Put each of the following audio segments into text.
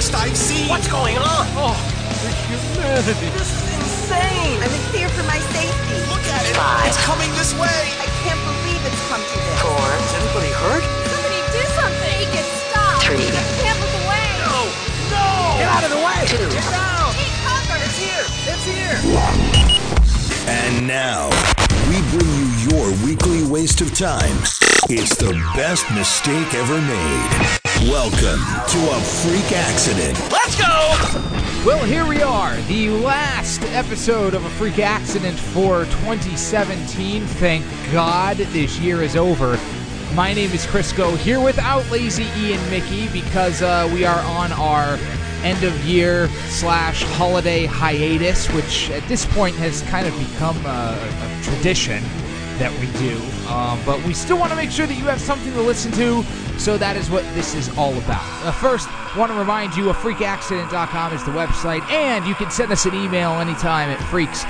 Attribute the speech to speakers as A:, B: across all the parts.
A: worst I've seen.
B: What's going on?
C: Oh, the humanity.
B: This is insane.
D: I'm in fear for my safety.
A: Look at it.
B: 5.
A: It's coming this way.
D: I can't believe it's come to this.
B: 4. Is anybody hurt?
E: Somebody do something! Make it stop!
B: 3.
E: Can't look away!
B: No! Get out of the way! 2.
E: Get down! Take cover!
B: It's here! It's here!
F: And now, we bring you your weekly waste of time. It's the best mistake ever made. Welcome to A Freak Accident.
B: Let's go!
C: Well, here we are, the last episode of A Freak Accident for 2017. Thank God this year is over. My name is Crisco, here without Lazy E and Mickey because we are on our end-of-year / holiday hiatus, which at this point has kind of become a tradition that we do. But we still want to make sure that you have something to listen to, so that is what this is all about. First, I want to remind you, afreakaccident.com is the website, and you can send us an email anytime at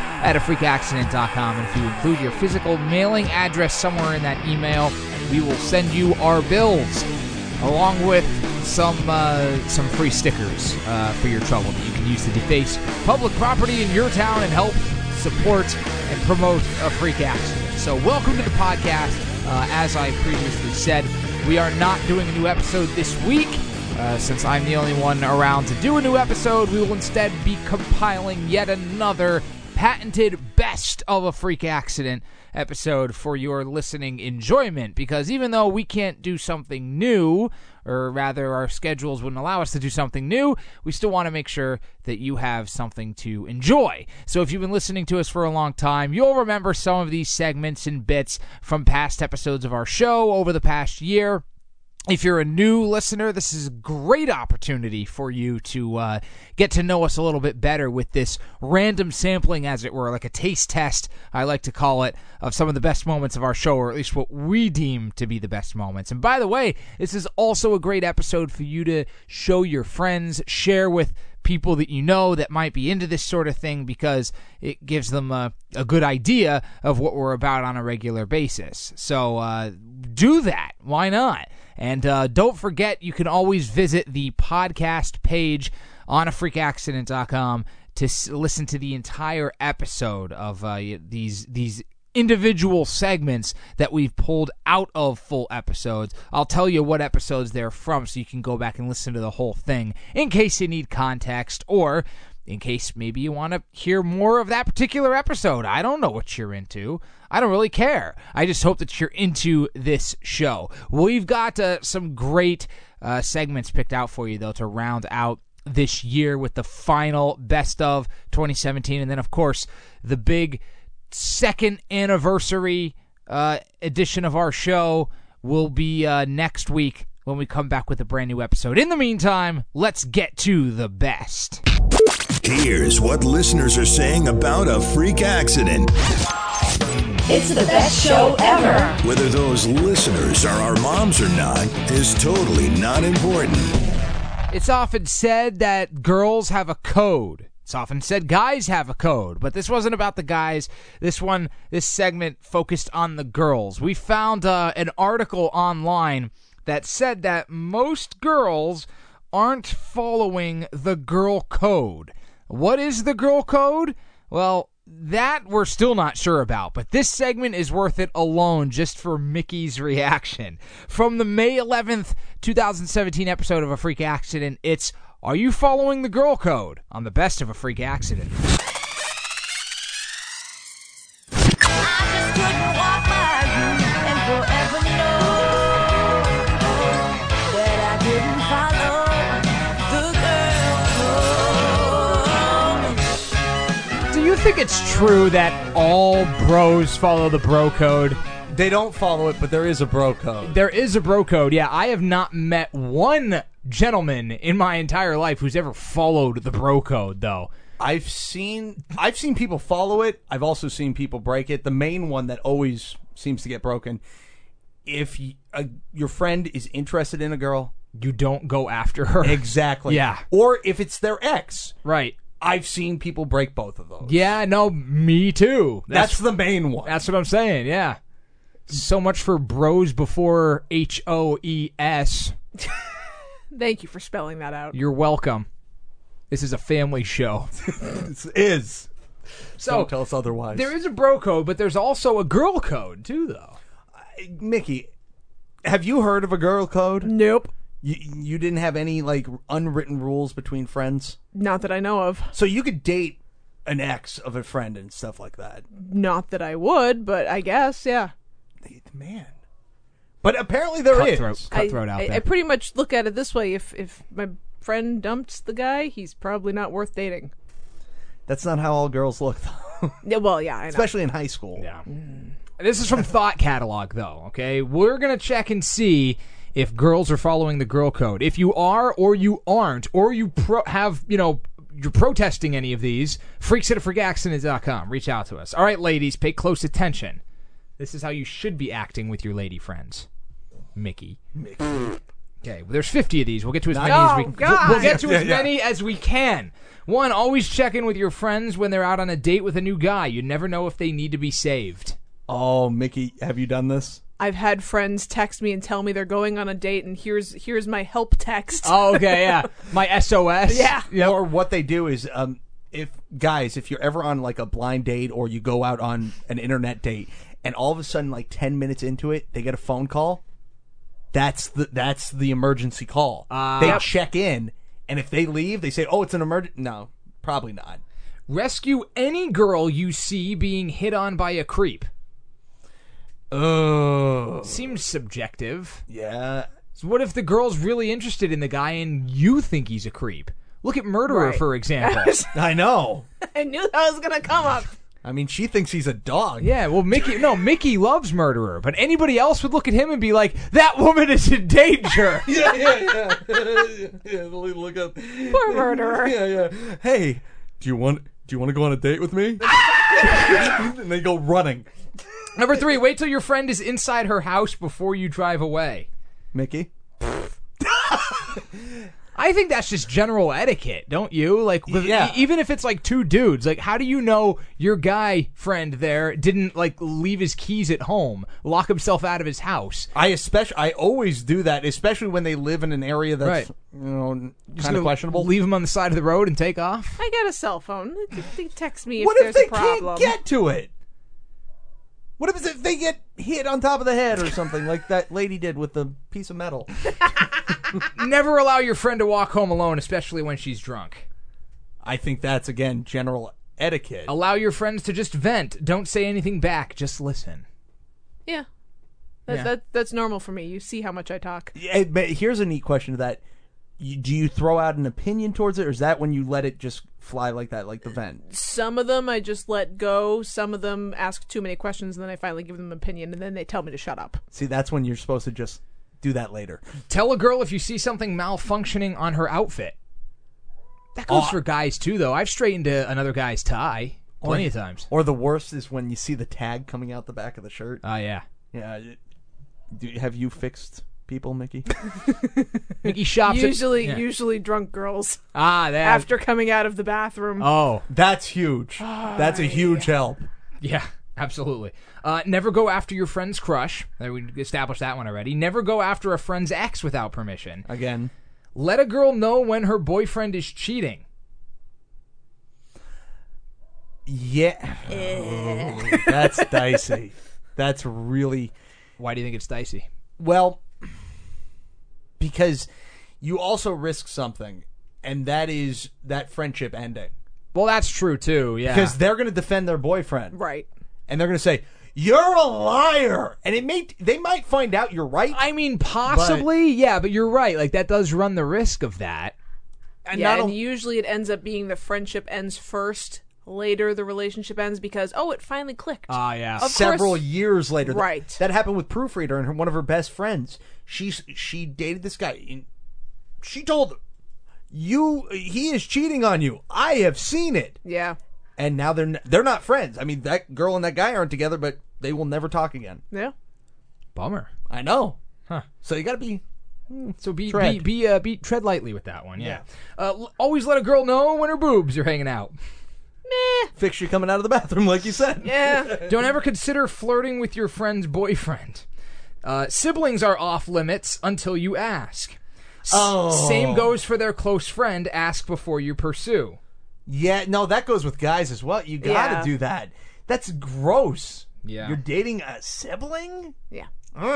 C: freaks@afreakaccident.com. And if you include your physical mailing address somewhere in that email, we will send you our bills, along with some free stickers for your trouble that you can use to deface public property in your town and help support and promote A Freak Accident. So welcome to the podcast. As I previously said, we are not doing a new episode this week. Since I'm the only one around to do a new episode, we will instead be compiling yet another patented Best of A Freak Accident episode for your listening enjoyment, because even though we can't do something new, or rather our schedules wouldn't allow us to do something new, we still want to make sure that you have something to enjoy. So if you've been listening to us for a long time, you'll remember some of these segments and bits from past episodes of our show over the past year. If you're a new listener, this is a great opportunity for you to get to know us a little bit better with this random sampling, as it were, like a taste test, I like to call it, of some of the best moments of our show, or at least what we deem to be the best moments. And by the way, this is also a great episode for you to show your friends, share with people that you know that might be into this sort of thing, because it gives them a good idea of what we're about on a regular basis. So do that. Why not? And don't forget, you can always visit the podcast page on afreakaccident.com to listen to the entire episode of these individual segments that we've pulled out of full episodes. I'll tell you what episodes they're from so you can go back and listen to the whole thing in case you need context, or in case maybe you want to hear more of that particular episode. I don't know what you're into. I don't really care. I just hope that you're into this show. We've got some great segments picked out for you, though, to round out this year with the final Best of 2017. And then, of course, the big second anniversary edition of our show will be next week when we come back with a brand new episode. In the meantime, let's get to the best.
F: Here's what listeners are saying about A Freak Accident.
G: It's the best show ever.
F: Whether those listeners are our moms or not is totally not important.
C: It's often said that girls have a code. It's often said guys have a code, but this wasn't about the guys. This segment focused on the girls. We found an article online that said that most girls aren't following the girl code. What is the girl code? Well, that we're still not sure about, but this segment is worth it alone just for Mickey's reaction. From the May 11th, 2017 episode of A Freak Accident, it's Are You Following the Girl Code? On the Best of A Freak Accident. I think it's true that all bros follow the bro code.
H: They don't follow it, but there is a bro code.
C: There is a bro code, yeah. I have not met one gentleman in my entire life who's ever followed the bro code, though.
H: I've seen people follow it. I've also seen people break it. The main one that always seems to get broken, if your friend is interested in a girl,
C: you don't go after her.
H: Exactly.
C: Yeah.
H: Or if it's their ex.
C: Right.
H: I've seen people break both of those.
C: Yeah, no, me too.
H: That's the main one.
C: That's what I'm saying, yeah. So much for bros before HOES.
A: Thank you for spelling that out.
C: You're welcome. This is a family show.
H: This is.
C: So
H: Don't tell us otherwise.
C: There is a bro code, but there's also a girl code, too, though.
H: Mickey, have you heard of a girl code?
A: Nope.
H: You didn't have any, like, unwritten rules between friends?
A: Not that I know of.
H: So you could date an ex of a friend and stuff like that?
A: Not that I would, but I guess, yeah.
H: Man. But apparently there is.
C: Cutthroat out there.
A: I pretty much look at it this way. If my friend dumps the guy, he's probably not worth dating.
H: That's not how all girls look, though.
A: Yeah, well, yeah, I know.
H: Especially in high school.
C: Yeah. This is from Thought Catalog, though, okay? We're going to check and see if girls are following the girl code. If you are or you aren't, or you you're protesting any of these, freaks at freakaccident.com. Reach out to us. All right, ladies, pay close attention. This is how you should be acting with your lady friends. Mickey. Okay, well, there's 50 of these. We'll get to as many as we
A: God.
C: We'll get to as many as we can. 1, always check in with your friends when they're out on a date with a new guy. You never know if they need to be saved.
H: Oh, Mickey, have you done this?
A: I've had friends text me and tell me they're going on a date, and here's my help text.
C: Oh, okay, yeah. My SOS.
A: Yeah.
C: Yep.
H: Or what they do is, if you're ever on like a blind date or you go out on an internet date, and all of a sudden, like 10 minutes into it, they get a phone call. That's the emergency call. They check in, and if they leave, they say, "Oh, it's an emergency." No, probably not.
C: Rescue any girl you see being hit on by a creep.
H: Oh,
C: Seems subjective.
H: yeah.
C: So what if the girl's really interested in the guy and you think he's a creep? Look at Murderer,
A: Right.
C: for example.
H: I know.
A: I knew that was gonna come up.
H: I mean, she thinks he's a dog.
C: Yeah, well, Mickey loves Murderer, but anybody else would look at him and be like, that woman is in danger.
H: Yeah. Look up.
A: Poor Murderer.
H: Yeah. Hey, do you want to go on a date with me? And they go running.
C: Number 3, wait till your friend is inside her house before you drive away.
H: Mickey?
C: I think that's just general etiquette, don't you? Like,
H: Yeah.
C: Even if it's like 2 dudes, like, how do you know your guy friend there didn't like leave his keys at home, lock himself out of his house?
H: I always do that, especially when they live in an area that's kind of questionable.
C: Leave him on the side of the road and take off.
A: I got a cell phone. They text me if
H: What
A: there's
H: if they
A: a problem.
H: can't get to it? What if they get hit on top of the head or something like that lady did with the piece of metal?
C: Never allow your friend to walk home alone, especially when she's drunk.
H: I think that's, again, general etiquette.
C: Allow your friends to just vent. Don't say anything back. Just listen.
A: Yeah.
C: Yeah.
A: That's normal for me. You see how much I talk.
H: But here's a neat question to that. Do you throw out an opinion towards it, or is that when you let it just fly like that, like the vent?
A: Some of them I just let go. Some of them ask too many questions, and then I finally give them an opinion, and then they tell me to shut up.
H: See, that's when you're supposed to just do that later.
C: Tell a girl if you see something malfunctioning on her outfit. That goes for guys, too, though. I've straightened another guy's tie plenty of times.
H: Or the worst is when you see the tag coming out the back of the shirt.
C: Oh, yeah.
H: Yeah. Have you fixed people, Mickey?
C: Mickey shops
A: Usually drunk girls
C: that.
A: after coming out of the bathroom.
C: Oh.
H: That's huge. That's a huge help.
C: Yeah, absolutely. Never go after your friend's crush. We established that one already. Never go after a friend's ex without permission.
H: Again.
C: Let a girl know when her boyfriend is cheating.
H: Yeah. Oh, that's dicey. That's really...
C: Why do you think it's dicey?
H: Well, because you also risk something, and that is that friendship ending.
C: Well, that's true, too, yeah.
H: Because they're going to defend their boyfriend.
A: Right.
H: And they're going to say, "You're a liar." And they might find out you're right.
C: I mean, possibly, yeah, but you're right. Like, that does run the risk of that.
H: And
A: And usually it ends up being the friendship ends first. Later, the relationship ends because, it finally clicked.
C: Yeah.
A: Of
H: several
A: course.
H: years later.
A: Right.
H: That happened with Proofreader and one of her best friends. She dated this guy. And she told him, he is cheating on you. I have seen it.
A: Yeah.
H: And now they're not friends. I mean, that girl and that guy aren't together, but they will never talk again.
A: Yeah.
C: Bummer.
H: I know.
C: Huh.
H: So you got to be...
C: So tread lightly with that one, yeah. Always let a girl know when her boobs are hanging out.
H: Fixture coming out of the bathroom, like you said.
A: Yeah.
C: Don't ever consider flirting with your friend's boyfriend. Siblings are off limits until you ask. Same goes for their close friend. Ask before you pursue.
H: Yeah, no, that goes with guys as well. You gotta
A: Yeah.
H: do that. That's gross.
C: Yeah.
H: You're dating a sibling?
A: Yeah.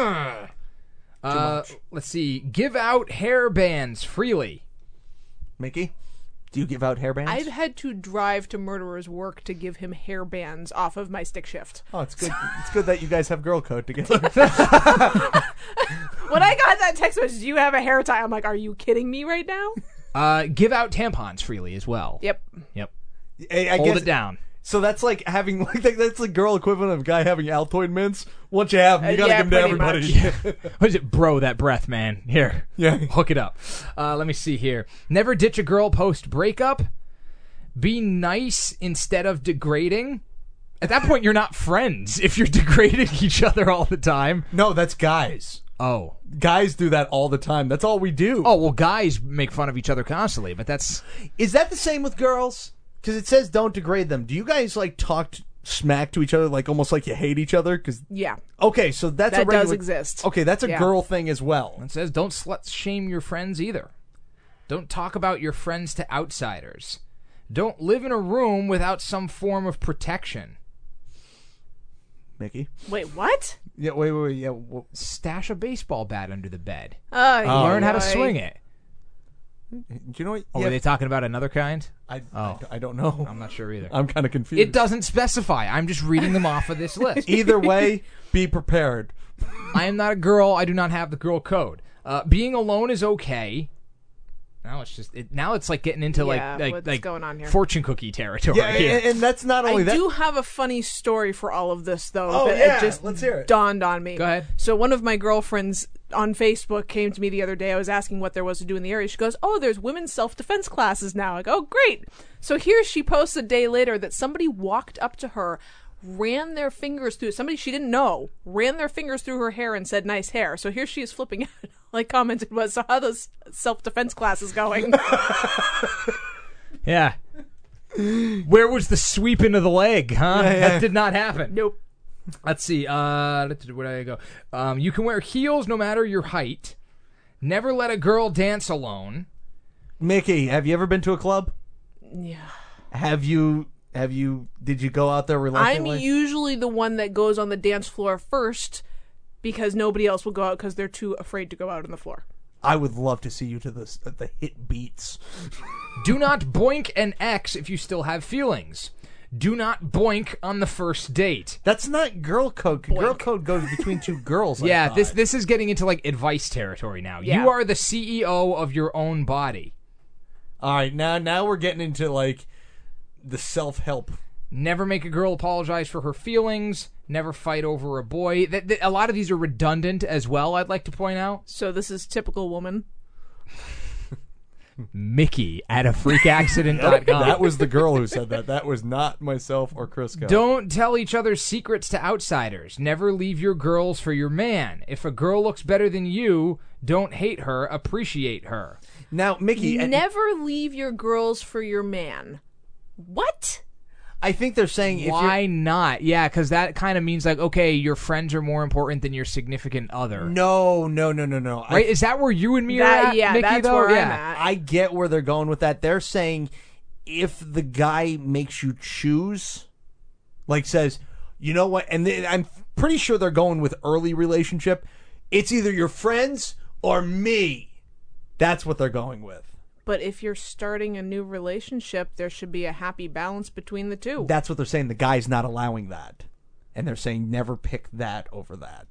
C: Let's see. Give out hair bands freely.
H: Mickey, do you give out hairbands?
A: I've had to drive to Murderer's work to give him hair bands off of my stick shift.
H: Oh, it's good. It's good that you guys have girl code together.
A: When I got that text message, you have a hair tie. I'm like, are you kidding me right now?
C: Give out tampons freely as well.
A: Yep.
C: Yep.
H: I
C: Hold
H: guess,
C: it down.
H: So that's like having that's the girl equivalent of a guy having Altoid mints. Once you have them, you gotta
A: yeah,
H: give them to
A: pretty
H: everybody.
C: What is it? Bro, that breath, man. Here.
H: Yeah.
C: Hook it up. Let me see here. Never ditch a girl post breakup. Be nice instead of degrading. At that point, you're not friends if you're degrading each other all the time.
H: No, that's guys.
C: Oh.
H: Guys do that all the time. That's all we do.
C: Oh, well, guys make fun of each other constantly, but that's...
H: Is that the same with girls? Because it says don't degrade them. Do you guys like talk smack to each other, like almost like you hate each other? Because
A: Yeah.
H: okay, so that's
A: That
H: a regular,
A: does exist.
H: Okay, that's a
A: Yeah.
H: girl thing as well.
C: It says don't slut shame your friends either. Don't talk about your friends to outsiders. Don't live in a room without some form of protection.
H: Mickey,
A: Wait, what?
H: yeah, wait, yeah. Well,
C: Stash a baseball bat under the bed.
A: Oh,
C: Learn how to swing it.
H: do you know what?
C: Oh, were they talking about another kind?
H: I don't know.
C: I'm not sure either.
H: I'm kind of confused.
C: It doesn't specify. I'm just reading them off of this list.
H: Either way, be prepared.
C: I am not a girl. I do not have the girl code. Being alone is okay. Now it's just now it's like getting into
A: Yeah,
C: like
A: what's going on here?
C: fortune cookie territory.
H: Yeah,
C: here.
H: and that's not only
A: I
H: that.
A: do have a funny story for all of this, though.
H: Oh,
A: that
H: yeah,
A: it just
H: let's hear it.
A: dawned on me.
C: Go ahead.
A: So one of my girlfriends on Facebook came to me the other day. I was asking what there was to do in the area. She goes, "Oh, there's women's self-defense classes now." I go, "Oh, great." So here she posts a day later that somebody walked up to her, ran their fingers through somebody she didn't know, ran their fingers through her hair and said, "Nice hair." So here she is flipping out. Like commented was, "So how those self-defense classes going?"
C: Yeah. Where was the sweep into the leg, huh?
H: Yeah.
C: That did not happen.
A: Nope.
C: Let's see. Where did I go? You can wear heels no matter your height. Never let a girl dance alone.
H: Mickey, have you ever been to a club?
A: Yeah.
H: Have you? Did you go out there
A: I'm
H: reluctantly?
A: usually the one that goes on the dance floor first because nobody else will go out because they're too afraid to go out on the floor.
H: I would love to see you to the hit beats.
C: Do not boink an ex if you still have feelings. Do not boink on the first date.
H: That's not girl code. Girl code goes between two girls. I
C: Yeah,
H: thought.
C: this is getting into like advice territory now.
A: Yeah.
C: You are the CEO of your own body.
H: All right, now we're getting into like the self-help.
C: Never make a girl apologize for her feelings. Never fight over a boy. A lot of these are redundant as well, I'd like to point out.
A: So this is typical woman.
C: Mickey at afreakaccident.com.
H: That was the girl who said that. That was not myself or Crisco.
C: Don't tell each other's secrets to outsiders. Never leave your girls for your man. If a girl looks better than you, don't hate her, appreciate her.
H: Now, Mickey,
A: Never leave your girls for your man. What?
H: I think they're saying if
C: Why not? Yeah, because that kind of means like, okay, your friends are more important than your significant other.
H: No.
C: Right? Is that where you and me are at,
A: Yeah,
C: Mickey,
A: that's
C: though?
A: where
C: Yeah.
A: I'm at.
H: I get where they're going with that. They're saying if the guy makes you choose, like says, you know what, and I'm pretty sure they're going with early relationship. It's either your friends or me. That's what they're going with.
A: But if you're starting a new relationship, there should be a happy balance between the two.
H: That's what they're saying. The guy's not allowing that. And they're saying never pick that over that.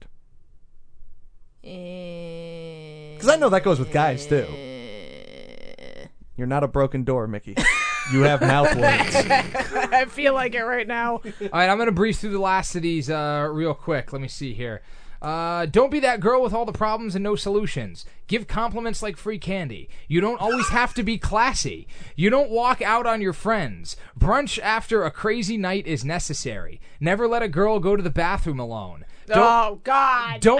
H: Because I know that goes with guys, too. You're not a broken door, Mickey. You have mouth words.
A: I feel like it right now.
C: All right, I'm going to breeze through the last of these real quick. Let me see here. Don't be that girl with all the problems and no solutions. Give compliments like free candy. You don't always have to be classy. You don't walk out on your friends. Brunch after a crazy night is necessary. Never let a girl go to the bathroom alone.
A: Oh, God.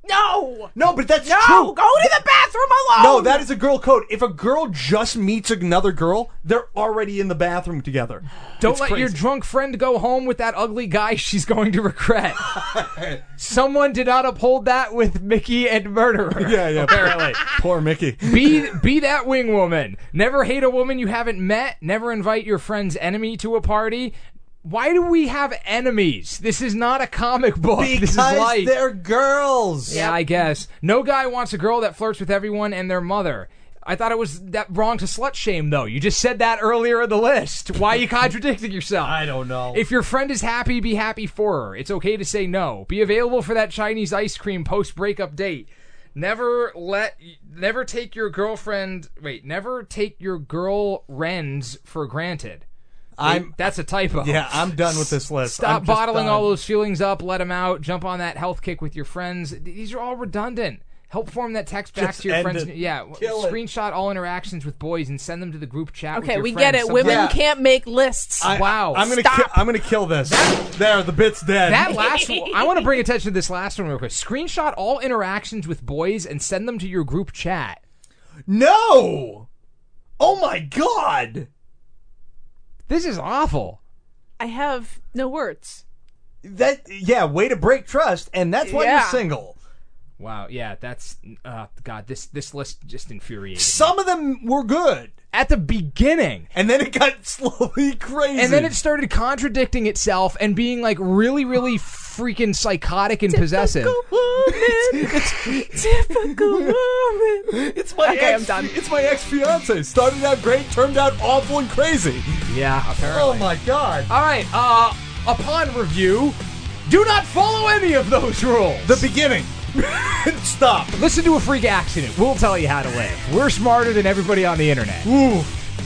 H: No, but that's
A: No,
H: true.
A: go to the bathroom alone.
H: No, that is a girl code. If a girl just meets another girl, they're already in the bathroom together.
C: Don't
H: It's
C: let your
H: crazy.
C: drunk friend go home with that ugly guy she's going to regret. Someone did not uphold that with Mickey and Murderer.
H: Yeah,
C: apparently.
H: Poor Mickey.
C: Be that wing woman. Never hate a woman you haven't met. Never invite your friend's enemy to a party. Why do we have enemies? This is not a comic book. This is
H: Because
C: life.
H: they're girls.
C: Yeah, I guess. No guy wants a girl that flirts with everyone and their mother. I thought it was that wrong to slut shame, though. You just said that earlier in the list. Why are you contradicting yourself?
H: I don't know.
C: If your friend is happy, be happy for her. It's okay to say no. Be available for that Chinese ice cream post-breakup date. Never take your girlfriend... Wait, never take your girl Wrens for granted. That's a typo.
H: Yeah, I'm done with this list.
C: Stop bottling all those feelings up. Let them out. Jump on that health kick with your friends. These are all redundant. Help form that text back
H: Just
C: to your
H: end
C: friends.
H: it.
C: Yeah,
H: Kill it.
C: screenshot all interactions with boys and send them to the group chat. with
A: Okay,
C: your
A: we
C: friends.
A: get it. Women
H: Yeah.
A: can't make lists.
C: Wow.
H: I'm gonna
A: Stop.
H: I'm gonna kill this. There, the bit's dead.
C: That last one, I want to bring attention to this last one real quick. Screenshot all interactions with boys and send them to your group chat.
H: No. Oh my god.
C: This is awful.
A: I have no words.
H: Way to break trust, and that's why
A: Yeah.
H: you're single.
C: Wow, yeah, that's God. This list just infuriates me.
H: Some of them were good,
C: At the beginning.
H: and then it got slowly crazy.
C: And then it started contradicting itself and being like really, really freaking psychotic and possessive.
A: Typical woman.
H: It's my
A: Okay,
H: ex,
A: I'm done.
H: It's my ex-fiance. Started out great, turned out awful and crazy.
C: Yeah, apparently.
H: Oh my god.
C: All right, upon review, do not follow any of those rules.
H: The beginning. Stop.
C: Listen to a freak accident. We'll tell you how to live. We're smarter than everybody on the internet.
H: Ooh.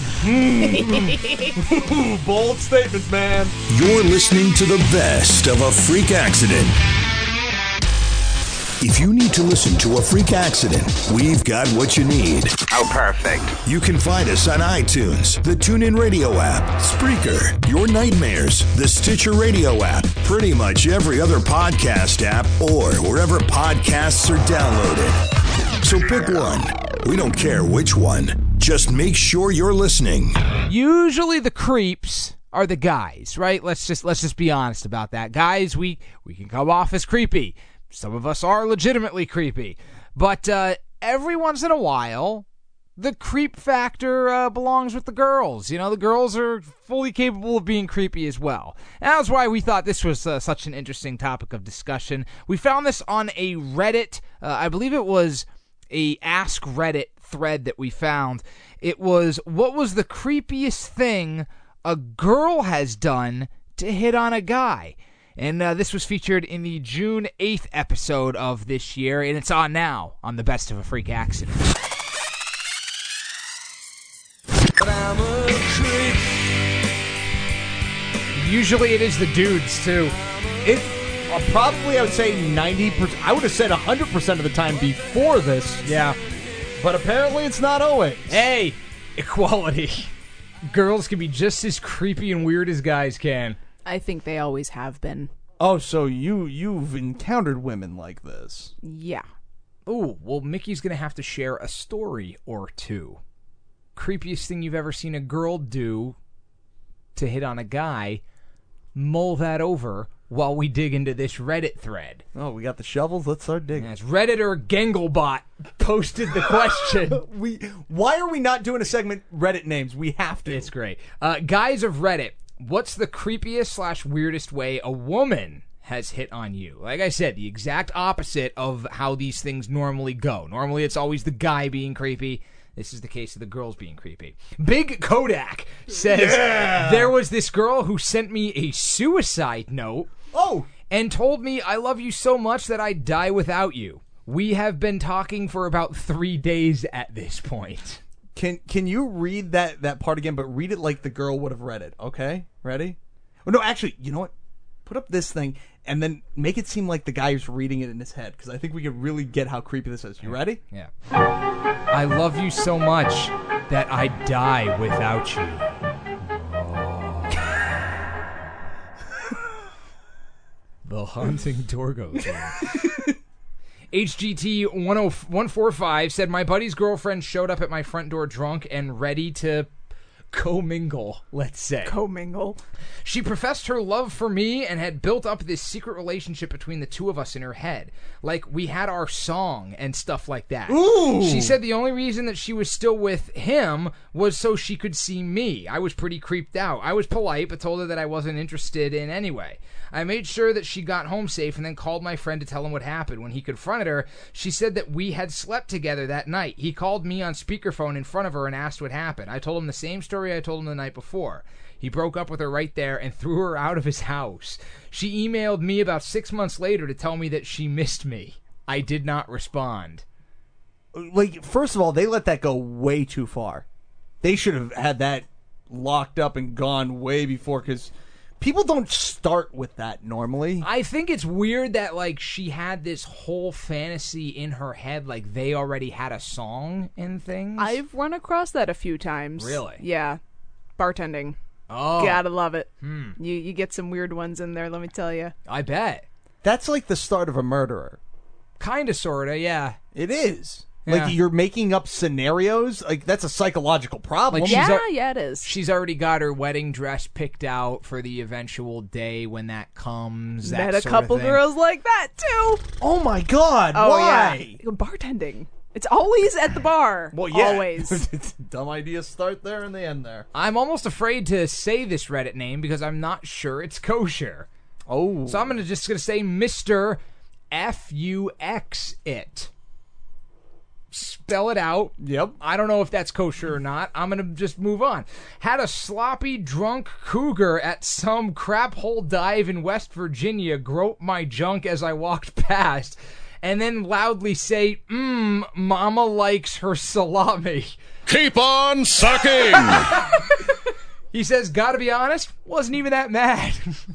H: Bold statements, man.
F: You're listening to the best of A Freak Accident. If you need to listen to A Freak Accident, we've got what you need.
B: How perfect.
F: You can find us on iTunes, the TuneIn Radio app, Spreaker, Your Nightmares, the Stitcher Radio app, pretty much every other podcast app, or wherever podcasts are downloaded. So pick one. We don't care which one. Just make sure you're listening.
C: Usually the creeps are the guys, right? Let's just be honest about that. Guys, we can come off as creepy. Some of us are legitimately creepy. But every once in a while, the creep factor belongs with the girls. You know, the girls are fully capable of being creepy as well. And that's why we thought this was such an interesting topic of discussion. We found this on a Reddit, I believe it was a Ask Reddit thread that we found. It was, what was the creepiest thing a girl has done to hit on a guy? And this was featured in the June 8th episode of this year, and it's on now on the Best of a Freak Accident. Usually it is the dudes, too.
H: It probably, I would say 90%. I would have said 100% of the time before this.
C: Yeah.
H: But apparently it's not always.
C: Hey, equality. Girls can be just as creepy and weird as guys can.
A: I think they always have been.
H: Oh, so you've encountered women like this.
A: Yeah.
C: Ooh, well, Mickey's going to have to share a story or two. Creepiest thing you've ever seen a girl do to hit on a guy. Mull that over while we dig into this Reddit thread.
H: Oh, we got the shovels. Let's start digging.
C: Yes, Redditor Genglebot posted the question.
H: Why are we not doing a segment Reddit names? We have to.
C: It's great. Guys of Reddit, what's the creepiest / weirdest way a woman has hit on you? Like I said, the exact opposite of how these things normally go. Normally it's always the guy being creepy. This is the case of the girls being creepy. Big Kodak says, There was this girl who sent me a suicide note.
H: Oh!
C: And told me I love you so much that I'd die without you. We have been talking for about 3 days at this point.
H: Can you read that part again, but read it like the girl would have read it, okay? Ready? Oh, no, actually, you know what? Put up this thing, and then make it seem like the guy is reading it in his head, because I think we can really get how creepy this is. You ready?
C: Yeah. I love you so much that I'd die without you. The haunting Torgo. HGT 145 said, my buddy's girlfriend showed up at my front door drunk and ready to co-mingle, let's say.
A: Co-mingle.
C: She professed her love for me and had built up this secret relationship between the two of us in her head. Like, we had our song and stuff like that.
H: Ooh.
C: She said the only reason that she was still with him was so she could see me. I was pretty creeped out. I was polite, but told her that I wasn't interested in anyway. I made sure that she got home safe and then called my friend to tell him what happened. When he confronted her, she said that we had slept together that night. He called me on speakerphone in front of her and asked what happened. I told him the same story I told him the night before. He broke up with her right there and threw her out of his house. She emailed me about 6 months later to tell me that she missed me. I did not respond.
H: Like, first of all, they let that go way too far. They should have had that locked up and gone way before, because people don't start with that normally.
C: I think it's weird that, like, she had this whole fantasy in her head, like they already had a song and things.
A: I've run across that a few times.
C: Really?
A: Yeah. Bartending.
C: Oh.
A: Gotta love it. You get some weird ones in there, let me tell you.
C: I bet.
H: That's like the start of a murderer.
C: Kinda, sorta, yeah.
H: It is.
C: Yeah.
H: Like, you're making up scenarios. Like, that's a psychological problem.
C: Like,
A: Yeah, it is.
C: She's already got her wedding dress picked out for the eventual day when that comes. That
A: Met a
C: sort
A: couple
C: of thing.
A: girls like that, too.
H: Oh, my God.
A: Oh,
H: why?
A: yeah. Bartending. It's always at the bar.
H: Well, yeah.
A: Always.
H: Dumb ideas start there and they end there.
C: I'm almost afraid to say this Reddit name because I'm not sure it's kosher.
H: Oh.
C: So I'm just going to say Mr. F-U-X-IT. Spell it out.
H: Yep.
C: I don't know if that's kosher or not. I'm going to just move on. Had a sloppy, drunk cougar at some crap hole dive in West Virginia grope my junk as I walked past, and then loudly say, Mama likes her salami.
B: Keep on sucking!
C: He says, gotta be honest, wasn't even that mad.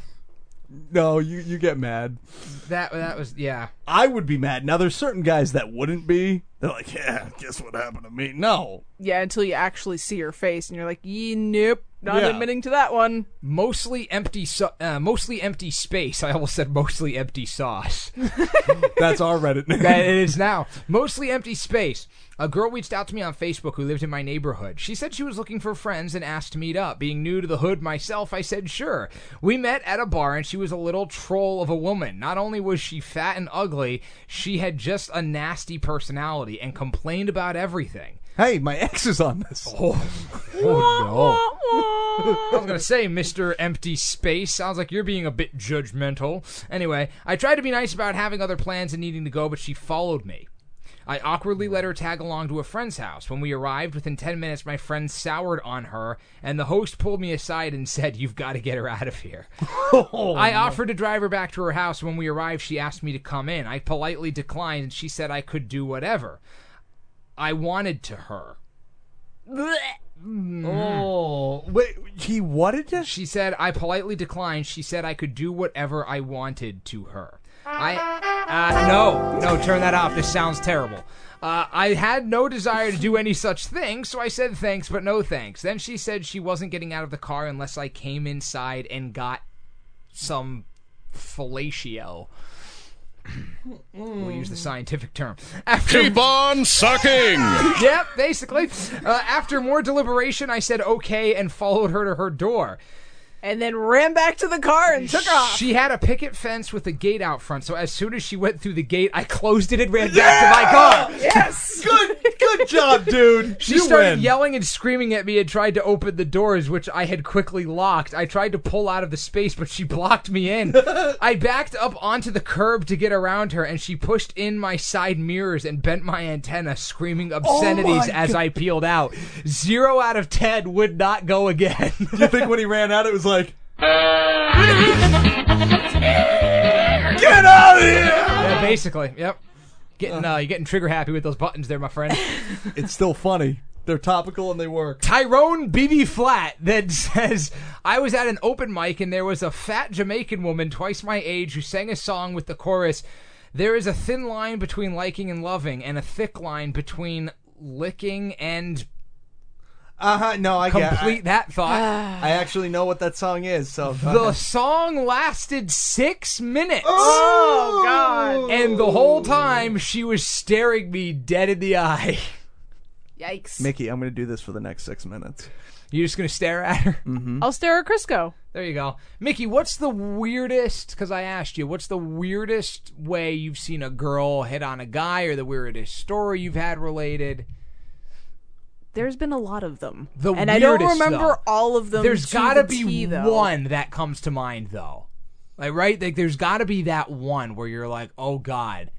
H: No, you get mad.
C: That was, yeah.
H: I would be mad. Now, there's certain guys that wouldn't be. They're like, yeah, guess what happened to me? No.
A: Yeah, until you actually see her face and you're like, nope, not
H: Yeah.
A: admitting to that one.
C: Mostly empty space. I almost said mostly empty sauce.
H: That's our Reddit name.
C: That it is now. Mostly empty space. A girl reached out to me on Facebook who lived in my neighborhood. She said she was looking for friends and asked to meet up. Being new to the hood myself, I said sure. We met at a bar and she was a little troll of a woman. Not only was she fat and ugly, she had just a nasty personality and complained about everything.
H: Hey, my ex is on this.
C: Oh no. I was going to say, Mr. Empty Space, sounds like you're being a bit judgmental. Anyway, I tried to be nice about having other plans and needing to go, but she followed me. I awkwardly let her tag along to a friend's house. When we arrived, within 10 minutes, my friend soured on her, and the host pulled me aside and said, you've got to get her out of here. I offered to drive her back to her house. When we arrived, she asked me to come in. I politely declined, and she said I could do whatever I wanted to her.
H: Oh, wait, he wanted to?
C: She said, I politely declined. She said I could do whatever I wanted to her. No, turn that off. This sounds terrible. I had no desire to do any such thing, so I said thanks, but no thanks. Then she said she wasn't getting out of the car unless I came inside and got some fellatio. We'll use the scientific term.
B: Keep on sucking!
C: Yep, basically. After more deliberation, I said okay and followed her to her door.
A: And then ran back to the car and took off.
C: She had a picket fence with a gate out front, so as soon as she went through the gate, I closed it and ran back to my car.
A: Yes!
H: Good job, dude.
C: She started yelling and screaming at me and tried to open the doors, which I had quickly locked. I tried to pull out of the space, but she blocked me in. I backed up onto the curb to get around her, and she pushed in my side mirrors and bent my antenna, screaming obscenities as I peeled out. 0 out of 10 would not go again.
H: You think when he ran out, it was like, get out of here!
C: Yeah, basically, yep. You're getting trigger happy with those buttons there, my friend.
H: It's still funny. They're topical and they work.
C: Tyrone BB Flat then says, I was at an open mic and there was a fat Jamaican woman twice my age who sang a song with the chorus, there is a thin line between liking and loving and a thick line between licking and...
H: No, I
C: complete that thought.
H: I actually know what that song is. So
C: The song lasted 6 minutes.
A: Oh, God.
C: And the whole time, she was staring me dead in the eye.
A: Yikes.
H: Mickey, I'm going to do this for the next 6 minutes.
C: You're just going to stare at her?
A: I'll stare at Crisco.
C: There you go. Mickey, what's the weirdest, because I asked you, what's the weirdest way you've seen a girl hit on a guy, or the weirdest story you've had related?
A: There's been a lot of them.
C: And
A: I don't remember all of them.
C: There's
A: got to
C: be one that comes to mind, though. Like, right? Like, there's got to be that one where you're like, oh, God.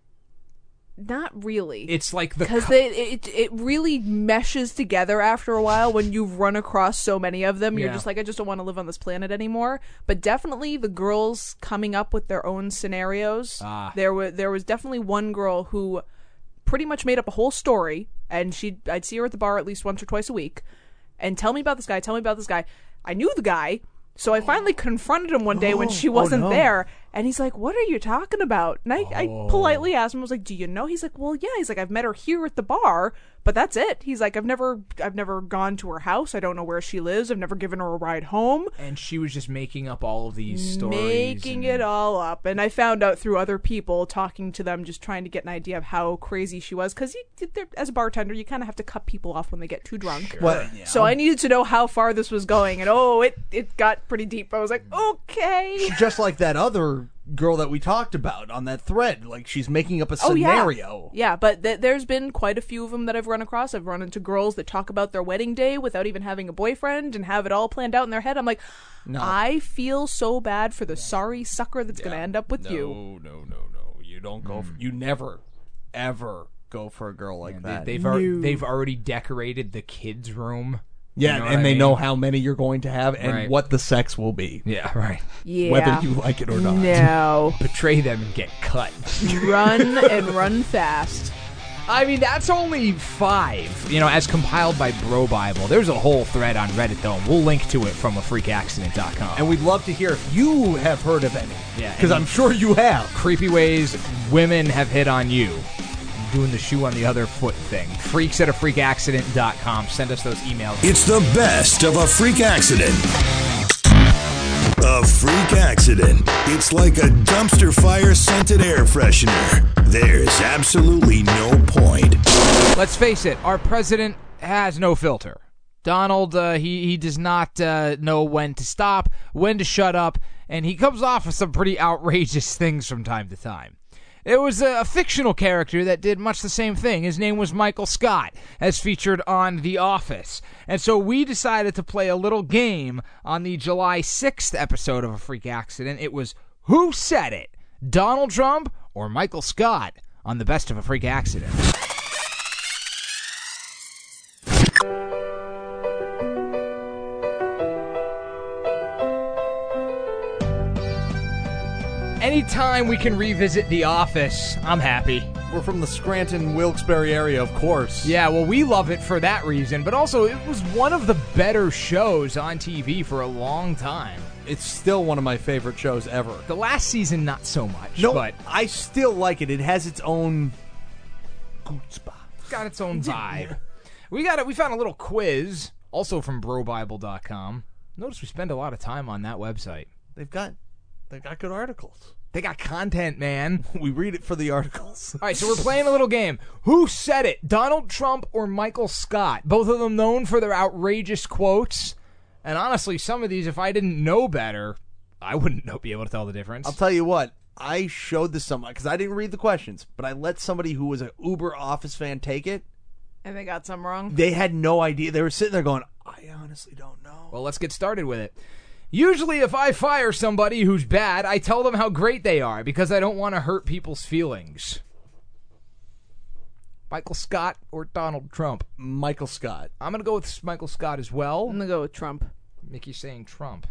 A: Not really.
C: It's like the...
A: Because it really meshes together after a while when you've run across so many of them. You're just like, I just don't want to live on this planet anymore. But definitely the girls coming up with their own scenarios. There was definitely one girl who pretty much made up a whole story, and I'd see her at the bar at least once or twice a week, and tell me about this guy. I knew the guy, so I finally confronted him one day when she wasn't there, and he's like, what are you talking about? And I politely asked him, I was like, do you know? He's like, well, yeah. He's like, I've met her here at the bar, but that's it. He's like, I've never gone to her house. I don't know where she lives. I've never given her a ride home.
C: And she was just making up all of these stories.
A: Making it all up. And I found out through other people, talking to them, just trying to get an idea of how crazy she was. Because as a bartender, you kind of have to cut people off when they get too drunk.
C: Sure.
H: Well,
A: So I needed to know how far this was going. And it got pretty deep. I was like, okay.
H: Just like that other girl that we talked about on that thread. Like, she's making up a scenario.
A: Yeah, but there's been quite a few of them that I've run across. I've run into girls that talk about their wedding day without even having a boyfriend and have it all planned out in their head. I'm like, no. I feel so bad for the sorry sucker that's going to end up with you.
H: No. You don't go for... You never, ever go for a girl like that.
C: They've already decorated the kids' room.
H: Yeah,
C: you know
H: and they
C: mean?
H: know how many you're going to have and what the sex will be.
C: Yeah, right.
A: Yeah.
H: Whether you like it or not.
A: No.
C: Betray them and get cut.
A: Run and run fast.
C: I mean, that's only 5, as compiled by Bro Bible. There's a whole thread on Reddit, though, and we'll link to it from afreakaccident.com.
H: And we'd love to hear if you have heard of any.
C: Yeah.
H: Because I'm sure you have.
C: Creepy ways women have hit on you. Doing the shoe on the other foot thing. Freaks at afreakaccident.com. Send us those emails.
F: It's the best of a freak accident. A freak accident. It's like a dumpster fire scented air freshener. There's absolutely no point.
C: Let's face it, our president has no filter. Donald, he does not know when to stop, when to shut up, and he comes off with some pretty outrageous things from time to time. It was a fictional character that did much the same thing. His name was Michael Scott, as featured on The Office. And so we decided to play a little game on the July 6th episode of A Freak Accident. It was Who Said It? Donald Trump or Michael Scott on the Best of A Freak Accident. Anytime we can revisit The Office, I'm happy.
H: We're from the Scranton, Wilkes-Barre area, of course.
C: Yeah, well, we love it for that reason, but also it was one of the better shows on TV for a long time.
H: It's still one of my favorite shows ever.
C: The last season, not so much.
H: No,
C: but
H: I still like it. It has its own chutzpah.
C: It's got its own vibe. We found a little quiz, also from brobible.com. Notice we spend a lot of time on that website.
H: They've got good articles.
C: They got content, man.
H: We read it for the articles.
C: All right, so we're playing a little game. Who said it? Donald Trump or Michael Scott? Both of them known for their outrageous quotes. And honestly, some of these, if I didn't know better, I wouldn't be able to tell the difference.
H: I'll tell you what. I showed this to someone, because I didn't read the questions, but I let somebody who was an Uber Office fan take it.
A: And they got some wrong?
H: They had no idea. They were sitting there going, I honestly don't know.
C: Well, let's get started with it. Usually if I fire somebody who's bad, I tell them how great they are because I don't want to hurt people's feelings. Michael Scott or Donald Trump?
H: Michael Scott.
C: I'm going to go with Michael Scott as well.
A: I'm going to go with Trump.
C: Mickey's saying Trump.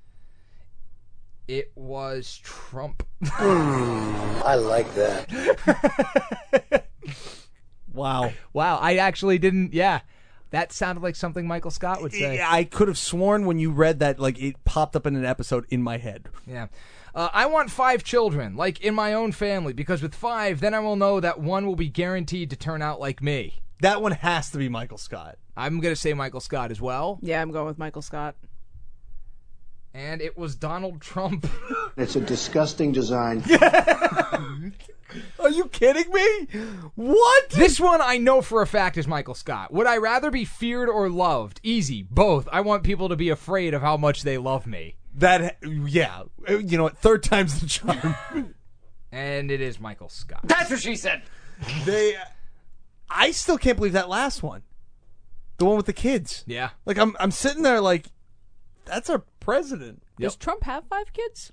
C: It was Trump.
I: I like that.
H: Wow.
C: I actually didn't, That sounded like something Michael Scott would say.
H: I could have sworn when you read that, like, it popped up in an episode in my head.
C: Yeah. I want 5 children, like in my own family, because with 5, then I will know that one will be guaranteed to turn out like me.
H: That one has to be Michael Scott.
C: I'm going to say Michael Scott as well.
A: Yeah, I'm going with Michael Scott.
C: And it was Donald Trump.
I: It's a disgusting design.
H: Are you kidding me? What?
C: This one I know for a fact is Michael Scott. Would I rather be feared or loved? Easy. Both. I want people to be afraid of how much they love me.
H: Yeah. You know what? Third time's the charm.
C: And it is Michael Scott.
J: That's what she said.
H: I still can't believe that last one. The one with the kids.
C: Yeah.
H: Like, I'm sitting there like, that's our president.
A: Does Trump have 5 kids?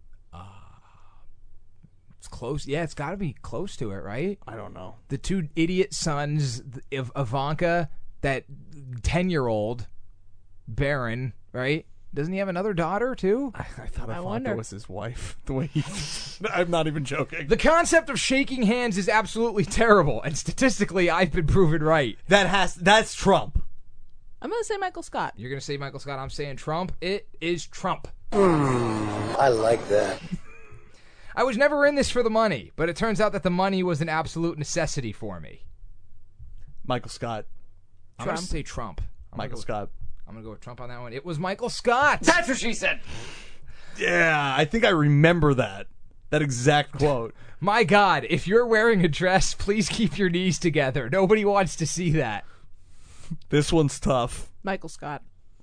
C: It's close. Yeah, it's got to be close to it, right?
H: I don't know.
C: The 2 idiot sons of Ivanka, that 10-year-old Barron, right? Doesn't he have another daughter, too?
H: I thought
A: I wonder.
H: that was his wife. The way he... I'm not even joking.
C: The concept of shaking hands is absolutely terrible, and statistically, I've been proven right.
H: That's Trump.
A: I'm going to say Michael Scott.
C: You're going to say Michael Scott. I'm saying Trump. It is Trump.
I: I like that.
C: I was never in this for the money, but it turns out that the money was an absolute necessity for me.
H: Michael Scott.
C: I'm going to say Trump.
H: Michael Scott.
C: I'm going to go with Trump on that one. It was Michael Scott.
J: That's what she said.
H: Yeah, I think I remember that exact quote.
C: My God, if you're wearing a dress, please keep your knees together. Nobody wants to see that.
H: This one's tough.
A: Michael Scott.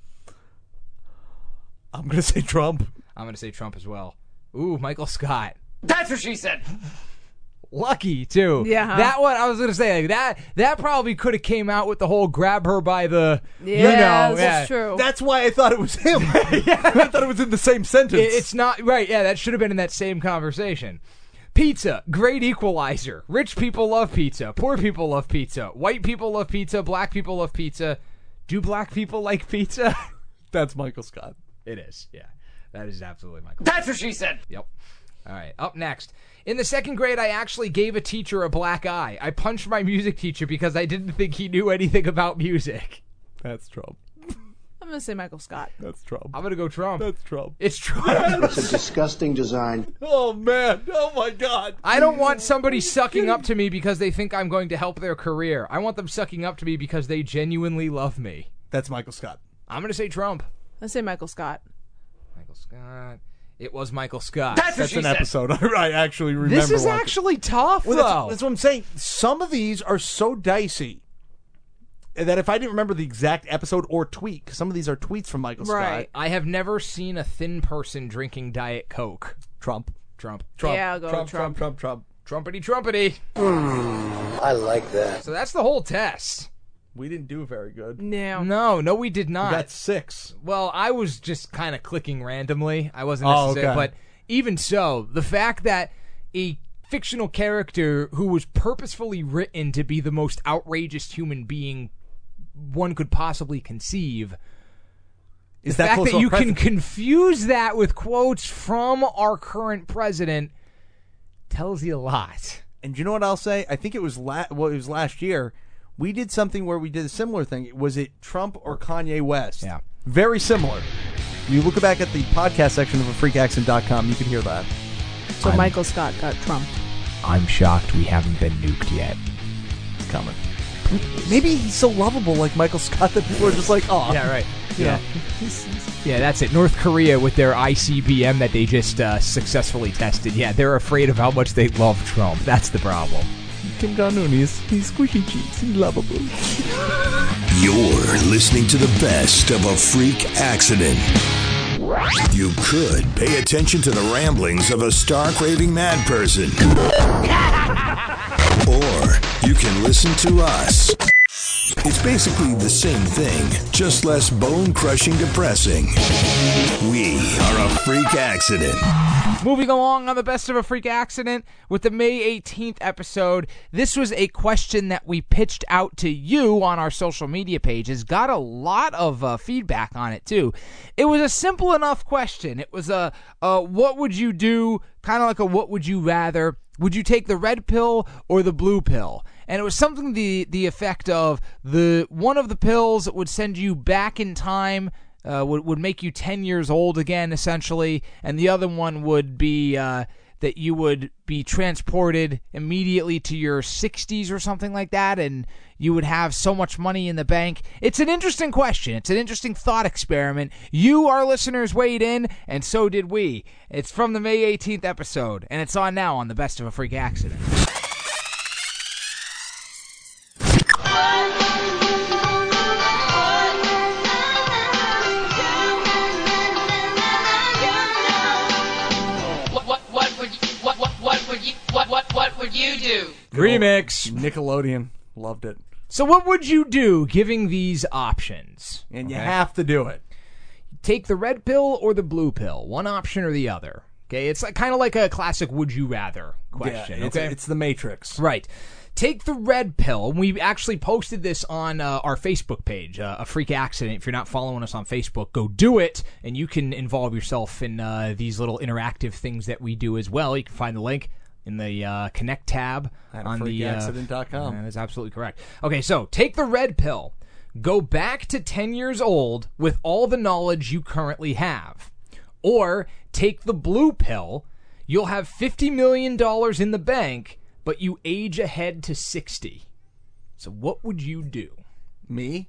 H: I'm going to say Trump.
C: I'm going to say Trump as well. Ooh, Michael Scott.
J: That's what she said.
C: Lucky, too.
A: Yeah. Huh?
C: That one, I was going to say, like, that probably could have came out with the whole grab her by the,
A: yeah, that's true.
H: That's why I thought it was him. I thought it was in the same sentence.
C: It's not, right, yeah, that should have been in that same conversation. Pizza, great equalizer. Rich people love pizza. Poor people love pizza. White people love pizza. Black people love pizza. Do black people like pizza?
H: That's Michael Scott.
C: It is, yeah. That is absolutely Michael
J: That's what she said.
C: Yep. All right, up next. In the 2nd grade, I actually gave a teacher a black eye. I punched my music teacher because I didn't think he knew anything about music.
H: That's Trump.
A: I'm going to say Michael Scott.
H: That's Trump.
C: I'm going to go Trump.
H: That's Trump.
C: It's Trump.
I: It's a disgusting design.
H: Oh, man. Oh, my God.
C: I don't want somebody sucking up to me because they think I'm going to help their career. I want them sucking up to me because they genuinely love me.
H: That's Michael Scott.
C: I'm going to say Trump.
A: Let's say Michael Scott.
C: Michael Scott. It was Michael Scott.
J: That's
H: an episode I actually remember.
C: This is
H: watching.
C: actually tough,
H: Well,
C: though.
H: that's what I'm saying. Some of these are so dicey that if I didn't remember the exact episode or tweet, because some of these are tweets from Michael
A: Right.
H: Scott.
C: I have never seen a thin person drinking Diet Coke.
H: Trump.
A: Yeah, I'll go with Trump.
C: Trumpety, trumpety.
I: I like that.
C: So that's the whole test.
H: We didn't do very good.
A: No.
C: No, we did not.
H: That's 6.
C: Well, I was just kind of clicking randomly. I wasn't
H: Oh,
C: necessarily,
H: okay.
C: but even so, the fact that a fictional character who was purposefully written to be the most outrageous human being one could possibly conceive,
H: Is
C: the
H: that
C: fact
H: close
C: that
H: to a
C: you
H: president?
C: can confuse that with quotes from our current president tells you a lot.
H: And you know what I'll say? I think it was it was last year. We did something where we did a similar thing. Was it Trump or Kanye West?
C: Yeah.
H: Very similar. You look back at the podcast section of freakaccent.com, you can hear that.
A: So Michael Scott got Trump.
C: I'm shocked we haven't been nuked yet.
H: It's coming. Maybe he's so lovable like Michael Scott that people are just like, oh.
C: Yeah, right. Yeah. Yeah, that's it. North Korea with their ICBM that they just successfully tested. Yeah, they're afraid of how much they love Trump. That's the problem.
H: Kim Jong-un, he's squishy cheeks. He's lovable.
F: You're listening to the best of a freak accident. You could pay attention to the ramblings of a stark-raving mad person. Or you can listen to us. It's basically the same thing, just less bone-crushing depressing. We are a freak accident.
C: Moving along on the Best of a Freak Accident with the May 18th episode. This was a question that we pitched out to you on our social media pages. Got a lot of feedback on it, too. It was a simple enough question. It was a what would you do, kind of like a what would you rather. Would you take the red pill or the blue pill? And it was something the effect of one of the pills would send you back in time, would make you 10 years old again, essentially, and the other one would be that you would be transported immediately to your 60s or something like that, and you would have so much money in the bank? It's an interesting question. It's an interesting thought experiment. You, our listeners, weighed in, and so did we. It's from the May 18th episode, and it's on now on the Best of a Freak Accident.
J: What would you do?
C: Remix.
H: Nickelodeon. Loved it.
C: So what would you do giving these options?
H: And you have to do it.
C: Take the red pill or the blue pill, one option or the other. Okay, it's kind of like a classic would you rather question.
H: Yeah, it's the Matrix.
C: Right. Take the red pill. We actually posted this on our Facebook page, A Freak Accident. If you're not following us on Facebook, go do it, and you can involve yourself in these little interactive things that we do as well. You can find the link in the Connect tab
H: at
C: on
H: freakaccident.com.
C: That is absolutely correct. Okay, so take the red pill. Go back to 10 years old with all the knowledge you currently have. Or take the blue pill. You'll have $50 million in the bank, but you age ahead to 60. So what would you do?
H: Me?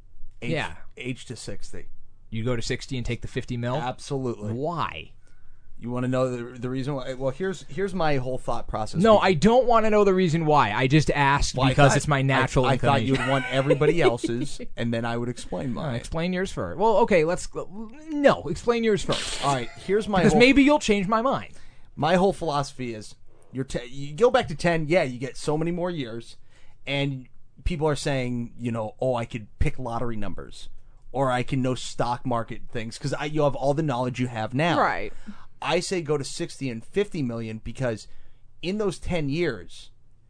H: Age to 60.
C: You go to 60 and take the 50 mil?
H: Absolutely.
C: Why?
H: You want to know the reason why? Well, here's my whole thought process.
C: No, I don't want to know the reason why. I just asked because it's my natural
H: I thought
C: inclination.
H: you'd want everybody else's, and then I would explain mine.
C: Explain yours first. Well, okay, explain yours first.
H: All right, here's my
C: because maybe you'll change my mind.
H: My whole philosophy is you go back to 10, you get so many more years, and people are saying, I could pick lottery numbers, or I can know stock market things, because you have all the knowledge you have now.
A: Right.
H: I say go to 60 and 50 million, because in those 10 years,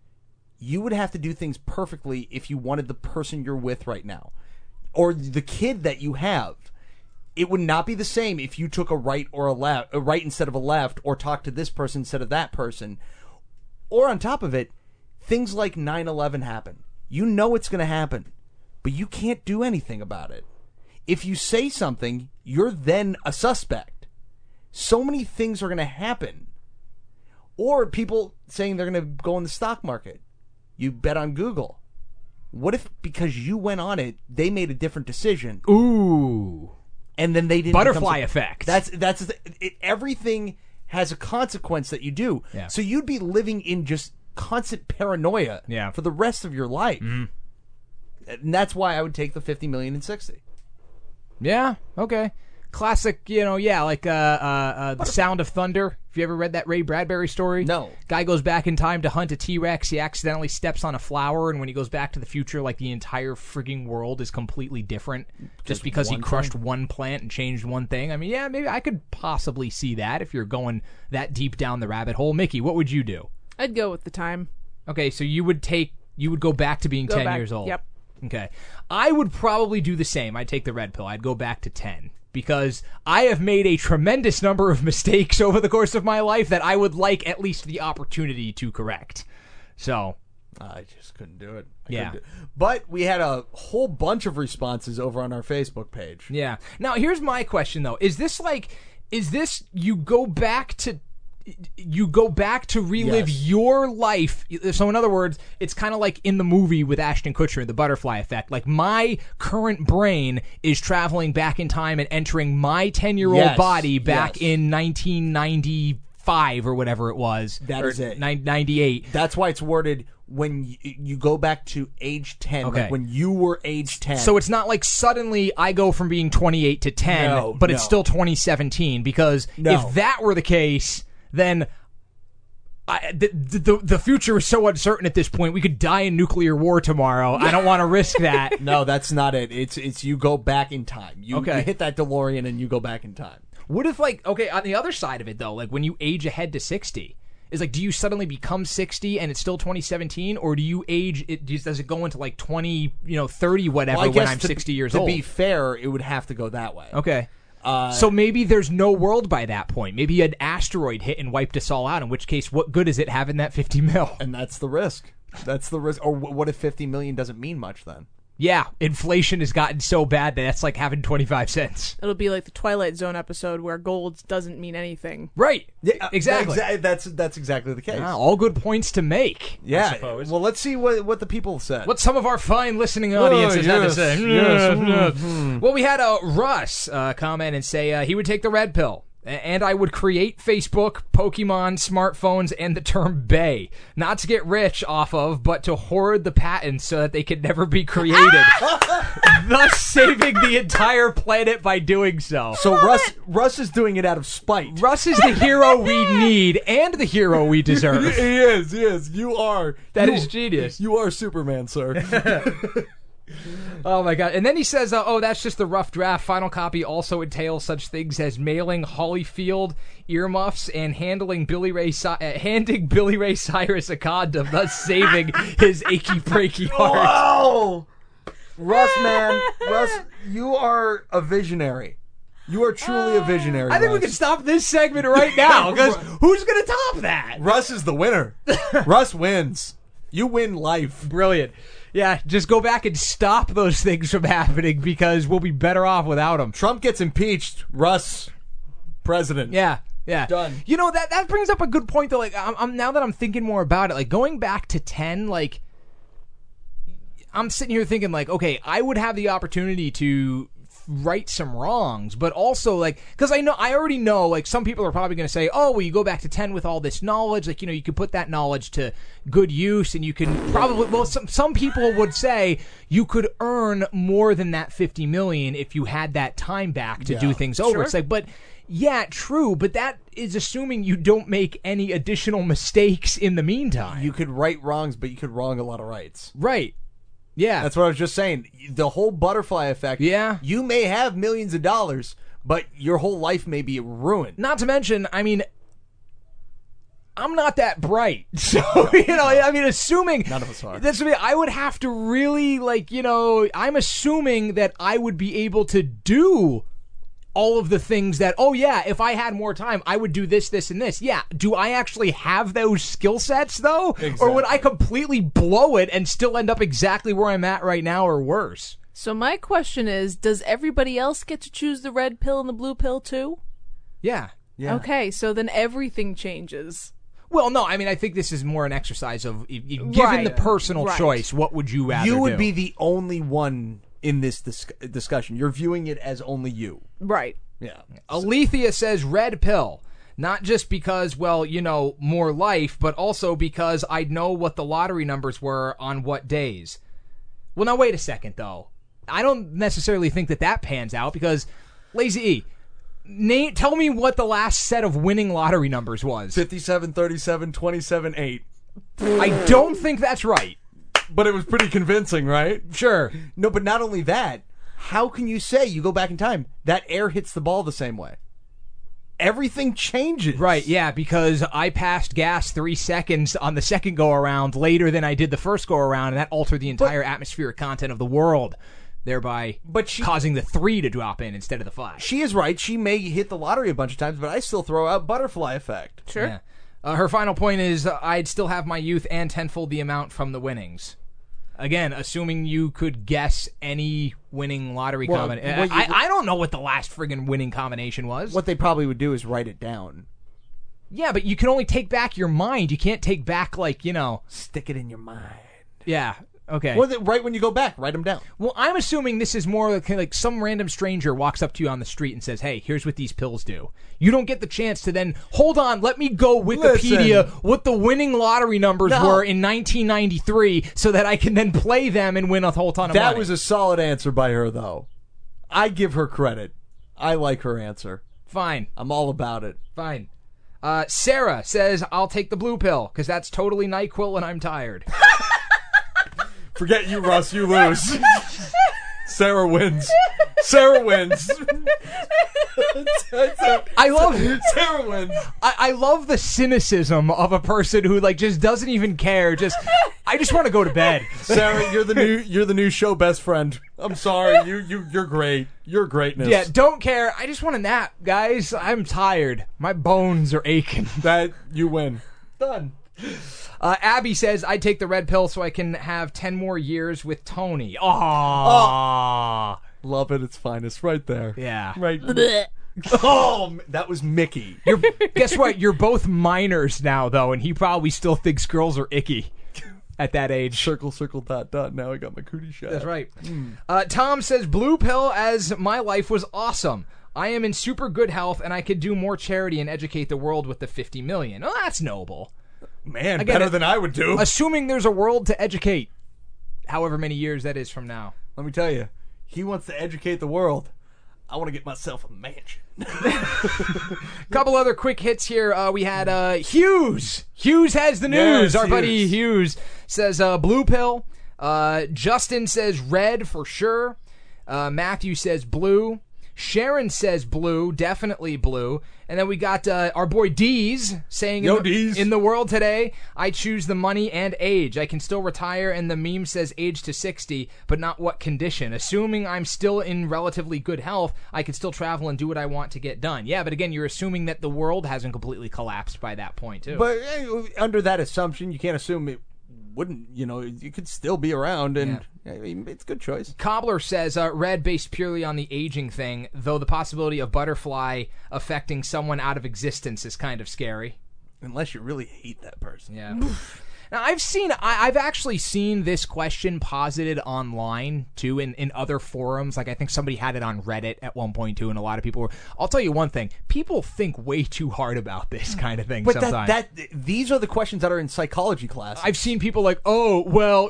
H: you would have to do things perfectly if you wanted the person you're with right now, or the kid that you have. It would not be the same if you took a right or a right instead of a left, or talked to this person instead of that person. Or on top of it, things like 9/11 happen. You know it's going to happen, but you can't do anything about it. If you say something, you're then a suspect. So many things are going to happen. Or people saying they're going to go in the stock market. You bet on Google. What if because you went on it, they made a different decision?
C: Ooh.
H: And then they didn't.
C: Butterfly effect.
H: Everything has a consequence that you do.
C: Yeah.
H: So you'd be living in just constant paranoia for the rest of your life.
C: Mm-hmm.
H: And that's why I would take the 50 million and 60.
C: Yeah, okay. Classic, like The Sound of Thunder. Have you ever read that Ray Bradbury story?
H: No.
C: Guy goes back in time to hunt a T-Rex. He accidentally steps on a flower, and when he goes back to the future, the entire frigging world is completely different just because he crushed one plant and changed one thing. I mean, yeah, maybe I could possibly see that if you're going that deep down the rabbit hole. Mickey, what would you do?
A: I'd go with the time.
C: Okay, so you would go back to being 10 years old.
A: Yep.
C: Okay. I would probably do the same. I'd take the red pill. I'd go back to 10. Because I have made a tremendous number of mistakes over the course of my life that I would like at least the opportunity to correct. So
H: I just couldn't do it.
C: Yeah.
H: But we had a whole bunch of responses over on our Facebook page.
C: Yeah. Now, here's my question, though. Is this you go back to relive your life? So in other words, it's kind of like in the movie with Ashton Kutcher, The Butterfly Effect. Like my current brain is traveling back in time and entering my 10-year-old body back in 1995 or whatever it was.
H: That is it.
C: 98.
H: That's why it's worded when you go back to age 10,
C: okay.
H: Like when you were age 10.
C: So it's not like suddenly I go from being 28 to 10, but it's still 2017, because if that were the case, then the future is so uncertain at this point. We could die in nuclear war tomorrow. I don't want to risk that.
H: No, that's not it. It's you go back in time. You hit that DeLorean and you go back in time.
C: What if, on the other side of it, though, when you age ahead to 60, is do you suddenly become 60 and it's still 2017, or do you age, does it go into 20, 30, whatever, when I'm 60 years old?
H: To be fair, it would have to go that way.
C: Okay. So maybe there's no world by that point. Maybe an asteroid hit and wiped us all out, in which case, what good is it having that 50 mil?
H: And that's the risk. That's the risk. Or what if 50 million doesn't mean much then?
C: Yeah, inflation has gotten so bad that that's like having 25 cents.
A: It'll be like the Twilight Zone episode where gold doesn't mean anything.
C: Right. Exactly.
H: That's exactly the case.
C: All good points to make.
H: Yeah.
C: I suppose.
H: Well, let's see what the people said.
C: What some of our fine listening audiences had to say.
H: Yes.
C: Well, we had Russ comment and say he would take the red pill. And I would create Facebook, Pokemon, smartphones, and the term bae. Not to get rich off of, but to hoard the patents so that they could never be created. Thus saving the entire planet by doing so.
H: So Russ is doing it out of spite.
C: Russ is the hero we need and the hero we deserve.
H: He is. You are.
C: That is genius.
H: You are Superman, sir.
C: Oh my god. And then he says, that's just the rough draft. Final copy also entails such things as mailing Holyfield earmuffs and handing Billy Ray Cyrus a condom, thus saving his achy breaky heart.
H: Wow! Russ, you are a visionary. You are truly a visionary.
C: I think we can stop this segment right now, because who's going to top that?
H: Russ is the winner. Russ wins. You win life.
C: Brilliant. Yeah, just go back and stop those things from happening because we'll be better off without them.
H: Trump gets impeached. Russ, president.
C: Yeah.
H: Done.
C: You know, that brings up a good point, though. Like, I'm now that I'm thinking more about it, like, going back to 10, like, I'm sitting here thinking, like, okay, I would have the opportunity to right some wrongs, but also, like, because I already know, like, some people are probably going to say, oh, well, you go back to 10 with all this knowledge, like, you know, you could put that knowledge to good use, and you can probably, well, some people would say you could earn more than that $50 million if you had that time back to do things over.
A: Sure.
C: It's like, but yeah, true, but that is assuming you don't make any additional mistakes in the meantime.
H: You could right wrongs, but you could wrong a lot of rights.
C: Right. Yeah.
H: That's what I was just saying. The whole butterfly effect.
C: Yeah.
H: You may have millions of dollars, but your whole life may be ruined.
C: Not to mention, I mean, I'm not that bright. So, you know, I mean, assuming...
H: None of us are.
C: That's what I mean. I would have to really, like, you know, I'm assuming that I would be able to do all of the things that, oh yeah, if I had more time, I would do this, this, and this. Yeah, do I actually have those skill sets, though?
H: Exactly.
C: Or would I completely blow it and still end up exactly where I'm at right now or worse?
A: So my question is, does everybody else get to choose the red pill and the blue pill too?
C: Yeah.
A: Okay, so then everything changes.
C: Well, no, I mean, I think this is more an exercise of, given the personal choice, what would you rather do?
H: You would be the only one in this discussion. You're viewing it as only you.
A: Right.
H: Yeah.
C: Alethea says red pill. Not just because, well, you know, more life, but also because I'd know what the lottery numbers were on what days. Well, now, wait a second, though. I don't necessarily think that pans out because, Lazy E, tell me what the last set of winning lottery numbers was.
H: 57, 37, 27, 8.
C: I don't think that's right.
H: But it was pretty convincing, right?
C: Sure.
H: No, but not only that, how can you say you go back in time, that air hits the ball the same way? Everything changes.
C: Right, yeah, because I passed gas 3 seconds on the second go-around later than I did the first go-around, and that altered the entire atmospheric content of the world, thereby causing the 3 to drop in instead of the 5.
H: She is right. She may hit the lottery a bunch of times, but I still throw out butterfly effect.
A: Sure.
C: Yeah. Her final point is, I'd still have my youth and tenfold the amount from the winnings. Again, assuming you could guess any winning lottery combination. I don't know what the last friggin' winning combination was.
H: What they probably would do is write it down.
C: Yeah, but you can only take back your mind. You can't take back, like, you know...
H: Stick it in your mind.
C: Yeah, okay.
H: Well, right when you go back, write them down.
C: Well, I'm assuming this is more like some random stranger walks up to you on the street and says, hey, here's what these pills do. You don't get the chance to then, hold on, let me go Wikipedia what the winning lottery numbers were in 1993 so that I can then play them and win a whole ton of money.
H: That was a solid answer by her, though. I give her credit. I like her answer.
C: Fine.
H: I'm all about it.
C: Fine. Sarah says, I'll take the blue pill, because that's totally NyQuil and I'm tired.
H: Forget you, Russ. You lose. Sarah wins. Sarah wins.
C: I love
H: Sarah wins.
C: I love the cynicism of a person who like just doesn't even care. I just want to go to bed.
H: Sarah, you're the new show best friend. I'm sorry. You're great. You're greatness.
C: Yeah, don't care. I just want a nap, guys. I'm tired. My bones are aching.
H: That you win. Done.
C: Abby says, I'd take the red pill so I can have 10 more years with Tony. Aww.
H: Love at its finest right there.
C: Yeah.
H: Right. Oh, that was Mickey.
C: Guess what? You're both minors now, though, and he probably still thinks girls are icky at that age.
H: Circle, circle, dot, dot. Now I got my cootie shot.
C: That's right. Tom says, blue pill as my life was awesome. I am in super good health, and I could do more charity and educate the world with the $50 million. Oh, that's noble.
H: Man,
C: Again,
H: better than I would do.
C: Assuming there's a world to educate, however many years that is from now.
H: Let me tell you, he wants to educate the world. I want to get myself a mansion.
C: Couple other quick hits here. We had Hughes. Hughes has the news.
H: Yes,
C: Our buddy
H: Hughes.
C: Hughes says blue pill. Justin says red for sure. Matthew says blue. Sharon says blue, definitely blue. And then we got our boy Deez saying,
H: Deez.
C: In the world today, I choose the money and age. I can still retire, and the meme says age to 60, but not what condition. Assuming I'm still in relatively good health, I can still travel and do what I want to get done. Yeah, but again, you're assuming that the world hasn't completely collapsed by that point, too.
H: But under that assumption, you can't assume it wouldn't, you could still be around, and I mean, it's a good choice.
C: Cobbler says red based purely on the aging thing, though the possibility of Butterfly affecting someone out of existence is kind of scary.
H: Unless you really hate that person.
C: Yeah. Now, I've actually seen this question posited online, too, in other forums. Like, I think somebody had it on Reddit at one point, too, and a lot of people were... I'll tell you one thing. People think way too hard about this kind of thing sometimes.
H: But these are the questions that are in psychology class.
C: I've seen people like, oh, well,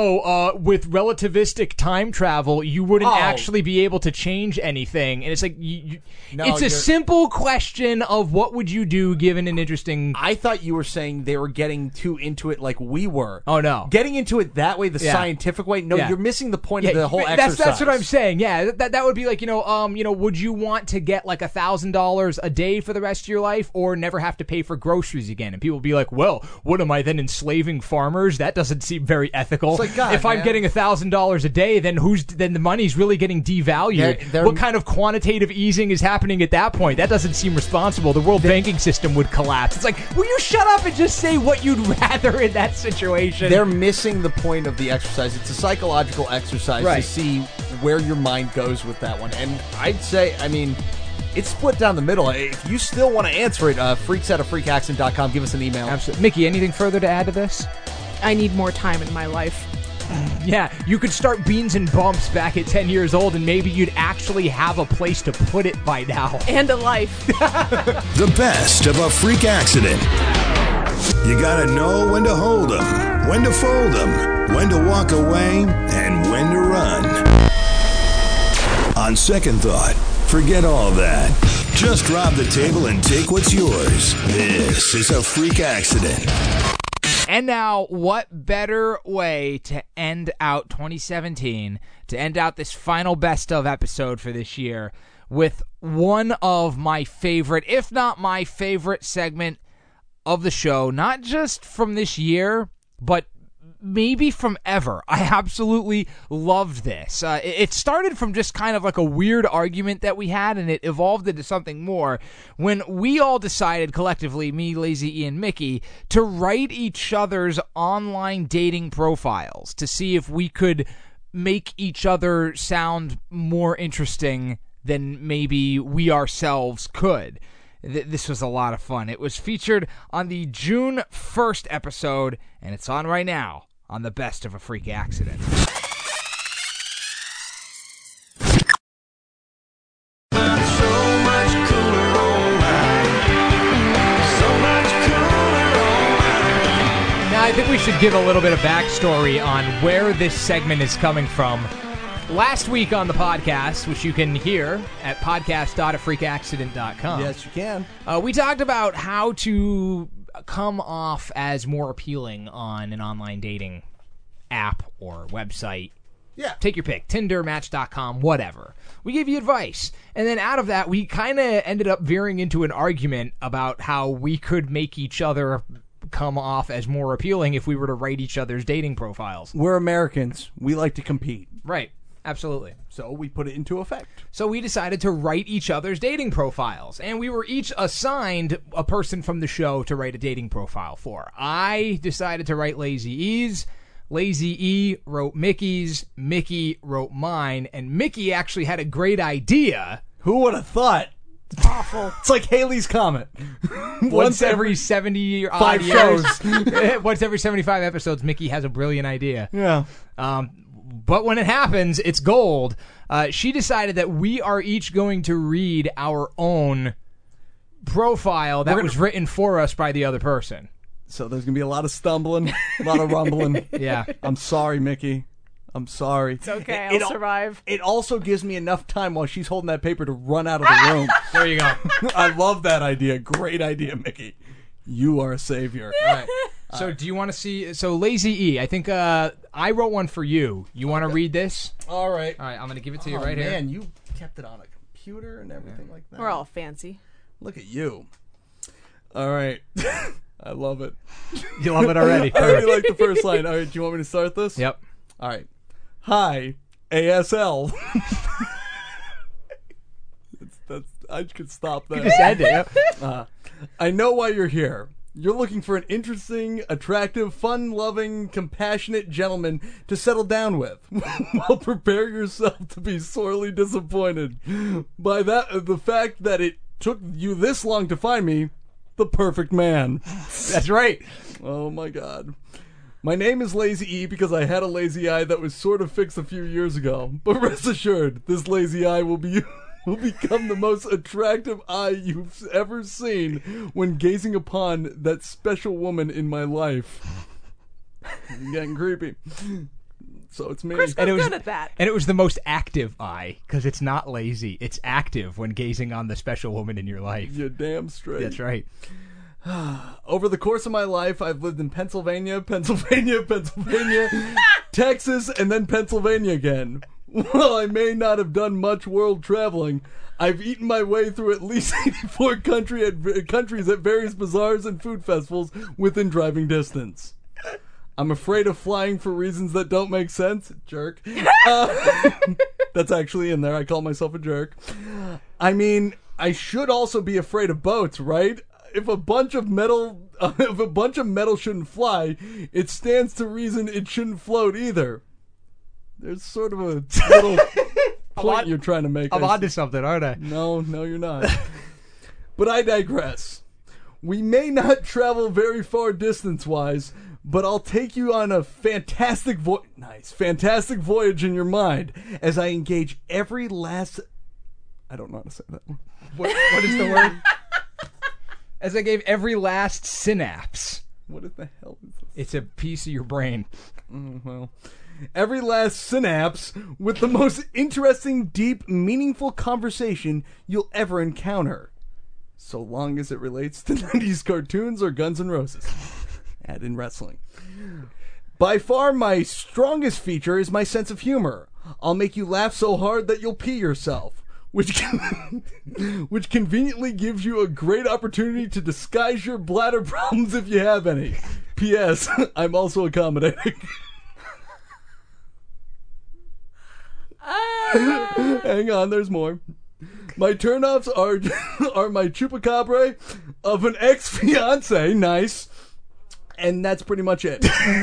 C: with relativistic time travel, you wouldn't actually be able to change anything. And it's like, it's a simple question of what would you do given an interesting...
H: I thought you were saying they were getting too into it like we were.
C: Oh, no.
H: Getting into it that way, the scientific way, you're missing the point of the whole
C: exercise. That's what I'm saying, yeah. That would be like, would you want to get like $1,000 a day for the rest of your life or never have to pay for groceries again? And people will be like, well, what am I then, enslaving farmers? That doesn't seem very ethical.
H: It's like, God,
C: if I'm getting $1,000 a day, then the money's really getting devalued. What kind of quantitative easing is happening at that point? That doesn't seem responsible. The world banking system would collapse. It's like, will you shut up and just say what you'd rather in that situation?
H: They're missing the point of the exercise. It's a psychological exercise to see where your mind goes with that one. And I'd say, it's split down the middle. If you still want to answer it, freaks@freakaccident.com. Give us an email.
C: Absolutely. Mickey, anything further to add to this?
A: I need more time in my life.
C: Yeah, you could start Beans and Bumps back at 10 years old, and maybe you'd actually have a place to put it by now.
A: And a life.
F: The best of a freak accident. You gotta know when to hold 'em, when to fold 'em, when to walk away, and when to run. On second thought, forget all that. Just drop the table and take what's yours. This is a freak accident.
C: And now, what better way to end out 2017, to end out this final best of episode for this year, with one of my favorite, if not my favorite segment of the show, not just from this year, but maybe from ever. I absolutely loved this. It started from just kind of like a weird argument that we had, and it evolved into something more when we all decided collectively, me, Lazy Ian, Mickey, to write each other's online dating profiles to see if we could make each other sound more interesting than maybe we ourselves could. This was a lot of fun. It was featured on the June 1st episode, and it's on right now on the Best of a Freak Accident. Now, I think we should give a little bit of backstory on where this segment is coming from. Last week on the podcast, which you can hear at podcast.afreakaccident.com.
H: Yes, you can.
C: We talked about how to come off as more appealing on an online dating app or website.
H: Yeah.
C: Take your pick. Tinder, Match.com, whatever. We gave you advice. And then out of that, we kind of ended up veering into an argument about how we could make each other come off as more appealing if we were to write each other's dating profiles.
H: We're Americans. We like to compete.
C: Right. Absolutely.
H: So we put it into effect.
C: So we decided to write each other's dating profiles, and we were each assigned a person from the show to write a dating profile for. I decided to write Lazy E's. Lazy E wrote Mickey's. Mickey wrote mine, and Mickey actually had a great idea.
H: Who would have thought?
A: Awful.
H: It's like Haley's Comet.
C: Once every 70 odd years. Once every 75 episodes, Mickey has a brilliant idea.
H: Yeah.
C: But when it happens, it's gold. She decided that we are each going to read our own profile that was written for us by the other person.
H: So there's going to be a lot of stumbling, a lot of rumbling.
C: Yeah.
H: I'm sorry, Mickey. I'm sorry.
A: It's okay. I'll survive.
H: It also gives me enough time while she's holding that paper to run out of the room.
C: There you go.
H: I love that idea. Great idea, Mickey. You are a savior. All right.
C: So do you want to see... So Lazy E, I think I wrote one for you. You want to read this?
H: All right.
C: All right, I'm going to give it to you right here.
H: Man, you kept it on a computer and everything like that.
A: We're all fancy.
H: Look at you. All right. I love it.
C: You love it already.
H: I already like the first line. All right, do you want me to start this?
C: Yep.
H: All right. Hi, ASL. I could stop that.
C: You just end it. Yep.
H: I know why you're here. You're looking for an interesting, attractive, fun-loving, compassionate gentleman to settle down with. Well, prepare yourself to be sorely disappointed by the fact that it took you this long to find me, the perfect man.
C: That's right.
H: Oh, my God. My name is Lazy E because I had a lazy eye that was sort of fixed a few years ago. But rest assured, this lazy eye will become the most attractive eye you've ever seen when gazing upon that special woman in my life. I'm getting creepy. So it's me.
A: Chris was good at that.
C: And it was the most active eye, because it's not lazy. It's active when gazing on the special woman in your life.
H: You're damn straight.
C: That's right.
H: Over the course of my life, I've lived in Pennsylvania, Texas, and then Pennsylvania again. While I may not have done much world traveling, I've eaten my way through at least 84 countries at various bazaars and food festivals within driving distance. I'm afraid of flying for reasons that don't make sense. Jerk. That's actually in there. I call myself a jerk. I mean, I should also be afraid of boats, right? If a bunch of metal shouldn't fly, it stands to reason it shouldn't float either. There's sort of a little point you're trying to make.
C: I'm onto something, aren't I?
H: No, you're not. But I digress. We may not travel very far distance-wise, but I'll take you on a fantastic voyage in your mind as I engage every last... I don't know how to say that.
C: What is the word? As I gave every last synapse.
H: What the hell is this?
C: It's a piece of your brain.
H: Well, every last synapse with the most interesting, deep, meaningful conversation you'll ever encounter. So long as it relates to 90s cartoons or Guns N' Roses. Add in wrestling. By far my strongest feature is my sense of humor. I'll make you laugh so hard that you'll pee yourself. Which conveniently gives you a great opportunity to disguise your bladder problems if you have any. P.S. I'm also accommodating. Hang on, there's more. My turnoffs are my chupacabra of an ex-fiance, nice, and that's pretty much it.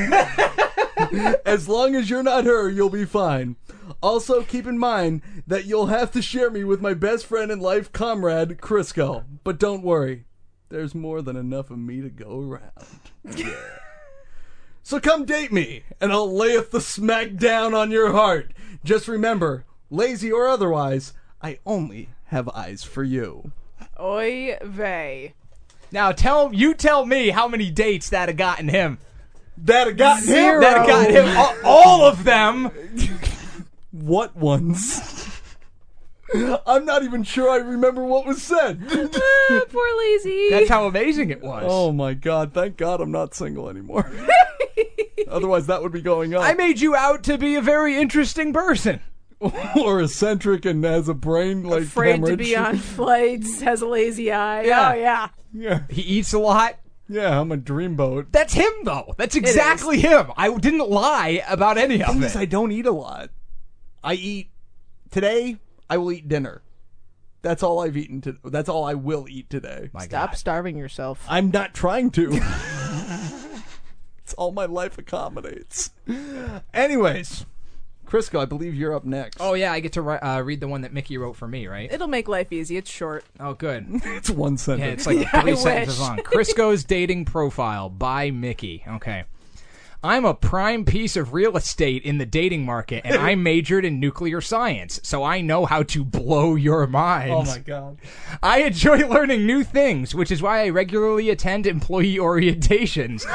H: As long as you're not her, you'll be fine. Also, keep in mind that you'll have to share me with my best friend and life comrade, Crisco. But don't worry, there's more than enough of me to go around. Yeah. So come date me, and I'll layeth the smack down on your heart. Just remember, lazy or otherwise, I only have eyes for you.
A: Oy vey.
C: Now tell me how many dates that have gotten him.
H: That have gotten him?
C: That have gotten him. All of them.
H: What ones? I'm not even sure I remember what was said.
A: Poor Lazy.
C: That's how amazing it was.
H: Oh my God, thank God I'm not single anymore. Otherwise that would be going on.
C: I made you out to be a very interesting person.
H: Or eccentric and has a brain like
A: afraid
H: hemorrhage.
A: To be on flights, has a lazy eye.
C: Yeah.
A: Oh yeah.
H: Yeah.
C: He eats a lot.
H: Yeah, I'm a dreamboat.
C: That's him though. That's exactly him. I didn't lie about any of it.
H: I don't eat a lot. Today, I will eat dinner. That's all I've eaten. That's all I will eat today.
A: Stop starving yourself.
H: I'm not trying to. It's all my life accommodates. Anyways, Crisco, I believe you're up next.
C: Oh, yeah, I get to read the one that Mickey wrote for me, right?
A: It'll make life easy. It's short.
C: Oh, good.
H: It's one sentence.
C: Yeah, it's like 3 sentences
A: wish.
C: long. Crisco's dating profile by Mickey. Okay. I'm a prime piece of real estate in the dating market, and I majored in nuclear science, so I know how to blow your mind.
H: Oh, my God.
C: I enjoy learning new things, which is why I regularly attend employee orientations.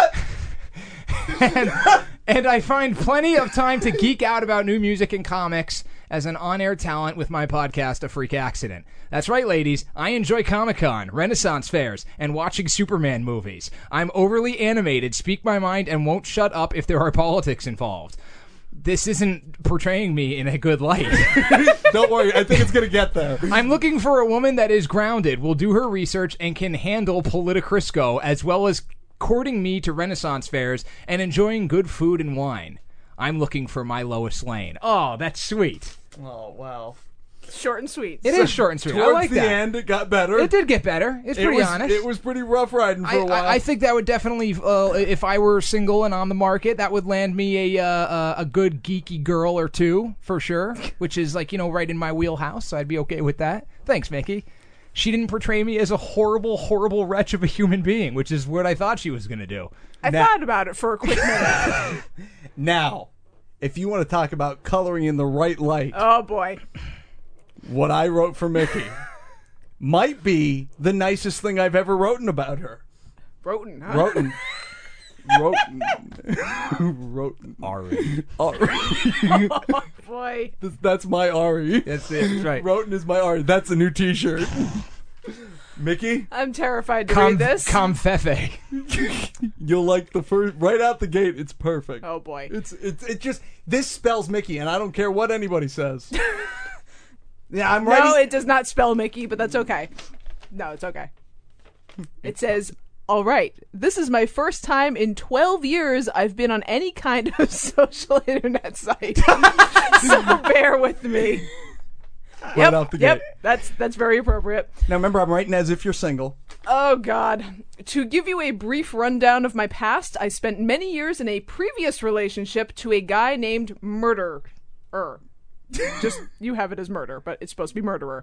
C: And I find plenty of time to geek out about new music and comics as an on-air talent with my podcast, A Freak Accident. That's right, ladies. I enjoy Comic-Con, Renaissance fairs, and watching Superman movies. I'm overly animated, speak my mind, and won't shut up if there are politics involved. This isn't portraying me in a good light.
H: Don't worry. I think it's going to get there.
C: I'm looking for a woman that is grounded, will do her research, and can handle Politicrisco, as well as courting me to Renaissance fairs and enjoying good food and wine. I'm looking for my Lois Lane. Oh, that's sweet.
H: Oh, wow.
A: Short and sweet.
C: It is short and sweet. I
H: Towards
C: like
H: the
C: that.
H: end, it got better.
C: It did get better. It's pretty honest.
H: It was pretty rough riding for a while.
C: I think that would definitely, if I were single and on the market, that would land me a good geeky girl or two, for sure, which is like, right in my wheelhouse, so I'd be okay with that. Thanks, Mickey. She didn't portray me as a horrible, horrible wretch of a human being, which is what I thought she was going to do.
A: I thought about it for a quick minute.
H: Now, if you want to talk about coloring in the right light,
A: Oh, boy.
H: what I wrote for Mickey might be the nicest thing I've ever written about her.
A: Roten, huh?
H: Roten. Roten.
C: Ari.
A: Oh, boy.
H: That's my Ari.
C: That's it. That's right.
H: Roten is my Ari. That's a new t-shirt. Mickey?
A: I'm terrified to read this.
C: Comfefe.
H: You'll like the first, right out the gate, it's perfect.
A: Oh, boy.
H: It just, this spells Mickey, and I don't care what anybody says. Yeah, I'm
A: No,
H: writing.
A: it does not spell Mickey, but that's okay. No, it's okay. It says, all right, this is my first time in 12 years I've been on any kind of social internet site. So bear with me.
H: Right out the gate.
A: That's very appropriate.
H: Now remember, I'm writing as if you're single.
A: Oh, God. To give you a brief rundown of my past, I spent many years in a previous relationship to a guy named Murderer. Just, you have it as murder, but it's supposed to be murderer.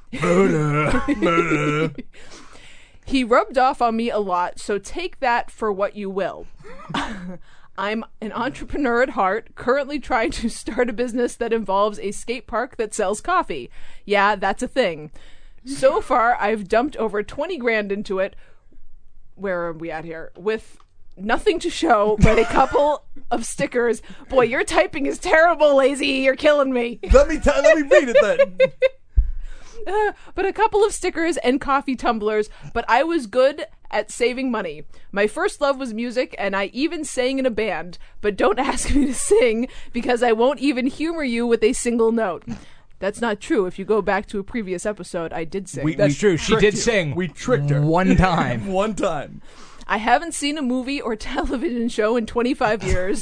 H: Murder.
A: He rubbed off on me a lot, so take that for what you will. I'm an entrepreneur at heart, currently trying to start a business that involves a skate park that sells coffee. Yeah, that's a thing. So far, I've dumped over 20 grand into it. Where are we at here? With nothing to show but a couple of stickers. Boy, your typing is terrible, Lazy. You're killing me.
H: Let me read it then.
A: But a couple of stickers and coffee tumblers, but I was good at saving money. My first love was music, and I even sang in a band, but don't ask me to sing, because I won't even humor you with a single note. That's not true. If you go back to a previous episode, I did sing.
C: That's true. She did sing.
H: We tricked her.
C: One time.
H: One time.
A: I haven't seen a movie or television show in 25 years.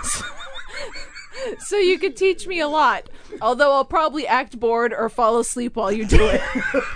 A: So you could teach me a lot. Although I'll probably act bored or fall asleep while you do it.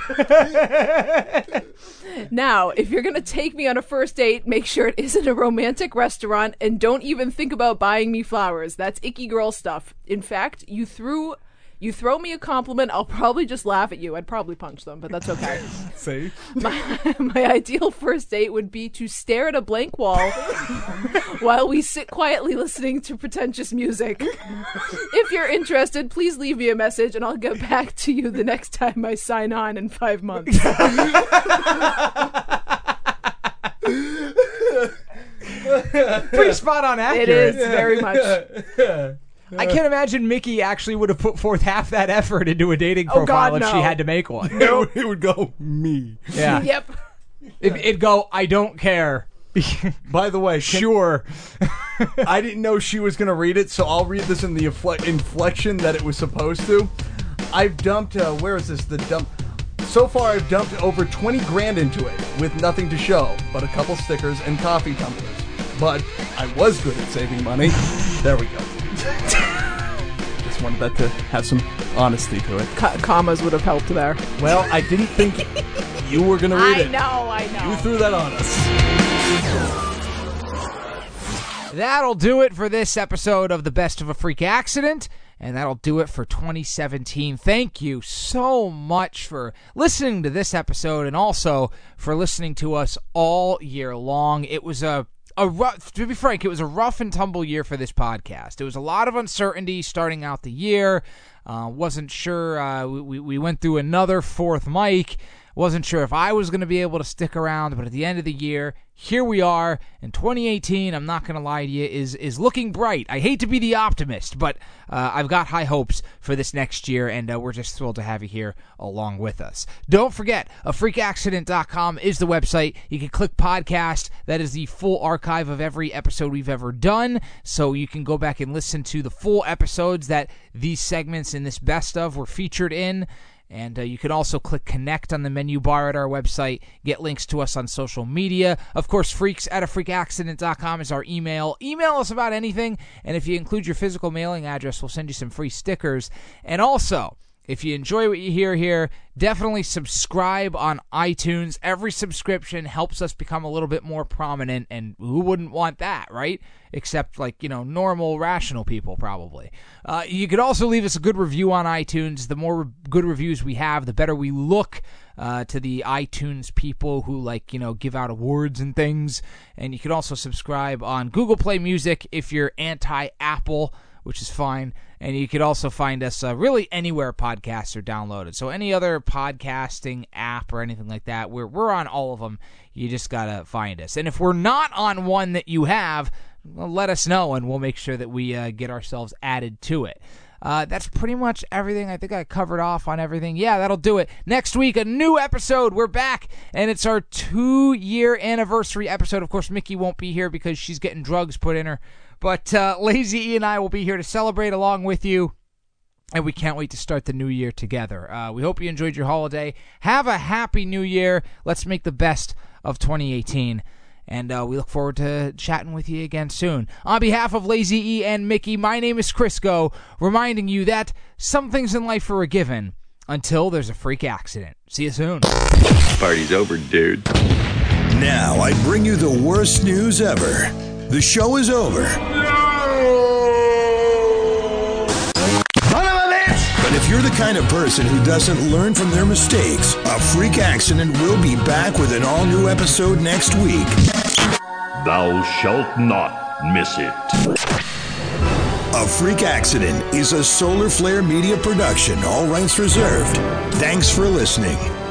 A: Now, if you're going to take me on a first date, make sure it isn't a romantic restaurant, and don't even think about buying me flowers. That's icky girl stuff. In fact, you throw me a compliment, I'll probably just laugh at you. I'd probably punch them, but that's okay.
H: See?
A: My ideal first date would be to stare at a blank wall while we sit quietly listening to pretentious music. If you're interested, please leave me a message and I'll get back to you the next time I sign on in 5 months.
C: Pretty spot on accurate.
A: It is, very much.
C: I can't imagine Mickey actually would have put forth half that effort into a dating profile
A: God,
C: if
A: no.
C: she had to make one.
H: It would go, me.
C: Yeah.
A: Yep.
C: It'd go, I don't care.
H: By the way,
C: Sure.
H: I didn't know she was going to read it, so I'll read this in the inflection that it was supposed to. I've dumped, where is this? The dump. So far, I've dumped over 20 grand into it with nothing to show but a couple stickers and coffee tumblers. But I was good at saving money. There we go. Just
K: wanted that to have some honesty to it.
A: Commas would have helped there.
K: Well, I didn't think you were going to read it.
A: I know.
K: You threw that on us.
C: That'll do it for this episode of the Best of a Freak Accident. And that'll do it for 2017. Thank you so much for listening to this episode and also for listening to us all year long. It was a rough, to be frank, it was a rough and tumble year for this podcast. It was a lot of uncertainty starting out the year. Wasn't sure. We went through another fourth mic. Wasn't sure if I was going to be able to stick around, but at the end of the year, here we are. In 2018, I'm not going to lie to you, is looking bright. I hate to be the optimist, but I've got high hopes for this next year, and we're just thrilled to have you here along with us. Don't forget, afreakaccident.com is the website. You can click podcast. That is the full archive of every episode we've ever done, so you can go back and listen to the full episodes that these segments in this best of were featured in. And you can also click connect on the menu bar at our website, get links to us on social media. Of course, freaks@afreakaccident.com is our email. Email us about anything, and if you include your physical mailing address, we'll send you some free stickers. And also, if you enjoy what you hear here, definitely subscribe on iTunes. Every subscription helps us become a little bit more prominent, and who wouldn't want that, right? Except, normal, rational people, probably. You could also leave us a good review on iTunes. The more good reviews we have, the better we look to the iTunes people who, give out awards and things. And you can also subscribe on Google Play Music if you're anti-Apple, which is fine. And you could also find us really anywhere podcasts are downloaded. So any other podcasting app or anything like that, we're on all of them. You just got to find us. And if we're not on one that you have, well, let us know, and we'll make sure that we get ourselves added to it. That's pretty much everything. I think I covered off on everything. Yeah, that'll do it. Next week, a new episode. We're back, and it's our 2-year anniversary episode. Of course, Mickey won't be here because she's getting drugs put in her. But Lazy E and I will be here to celebrate along with you, and we can't wait to start the new year together. We hope you enjoyed your holiday. Have a happy new year. Let's make the best of 2018. And we look forward to chatting with you again soon. On behalf of Lazy E and Mickey, my name is Crisco, reminding you that some things in life are a given until there's a freak accident. See you soon.
B: Party's over, dude.
F: Now I bring you the worst news ever. The show is over. But if you're the kind of person who doesn't learn from their mistakes, A Freak Accident will be back with an all-new episode next week.
B: Thou shalt not miss it.
F: A Freak Accident is a Solar Flare Media production. All rights reserved. Thanks for listening.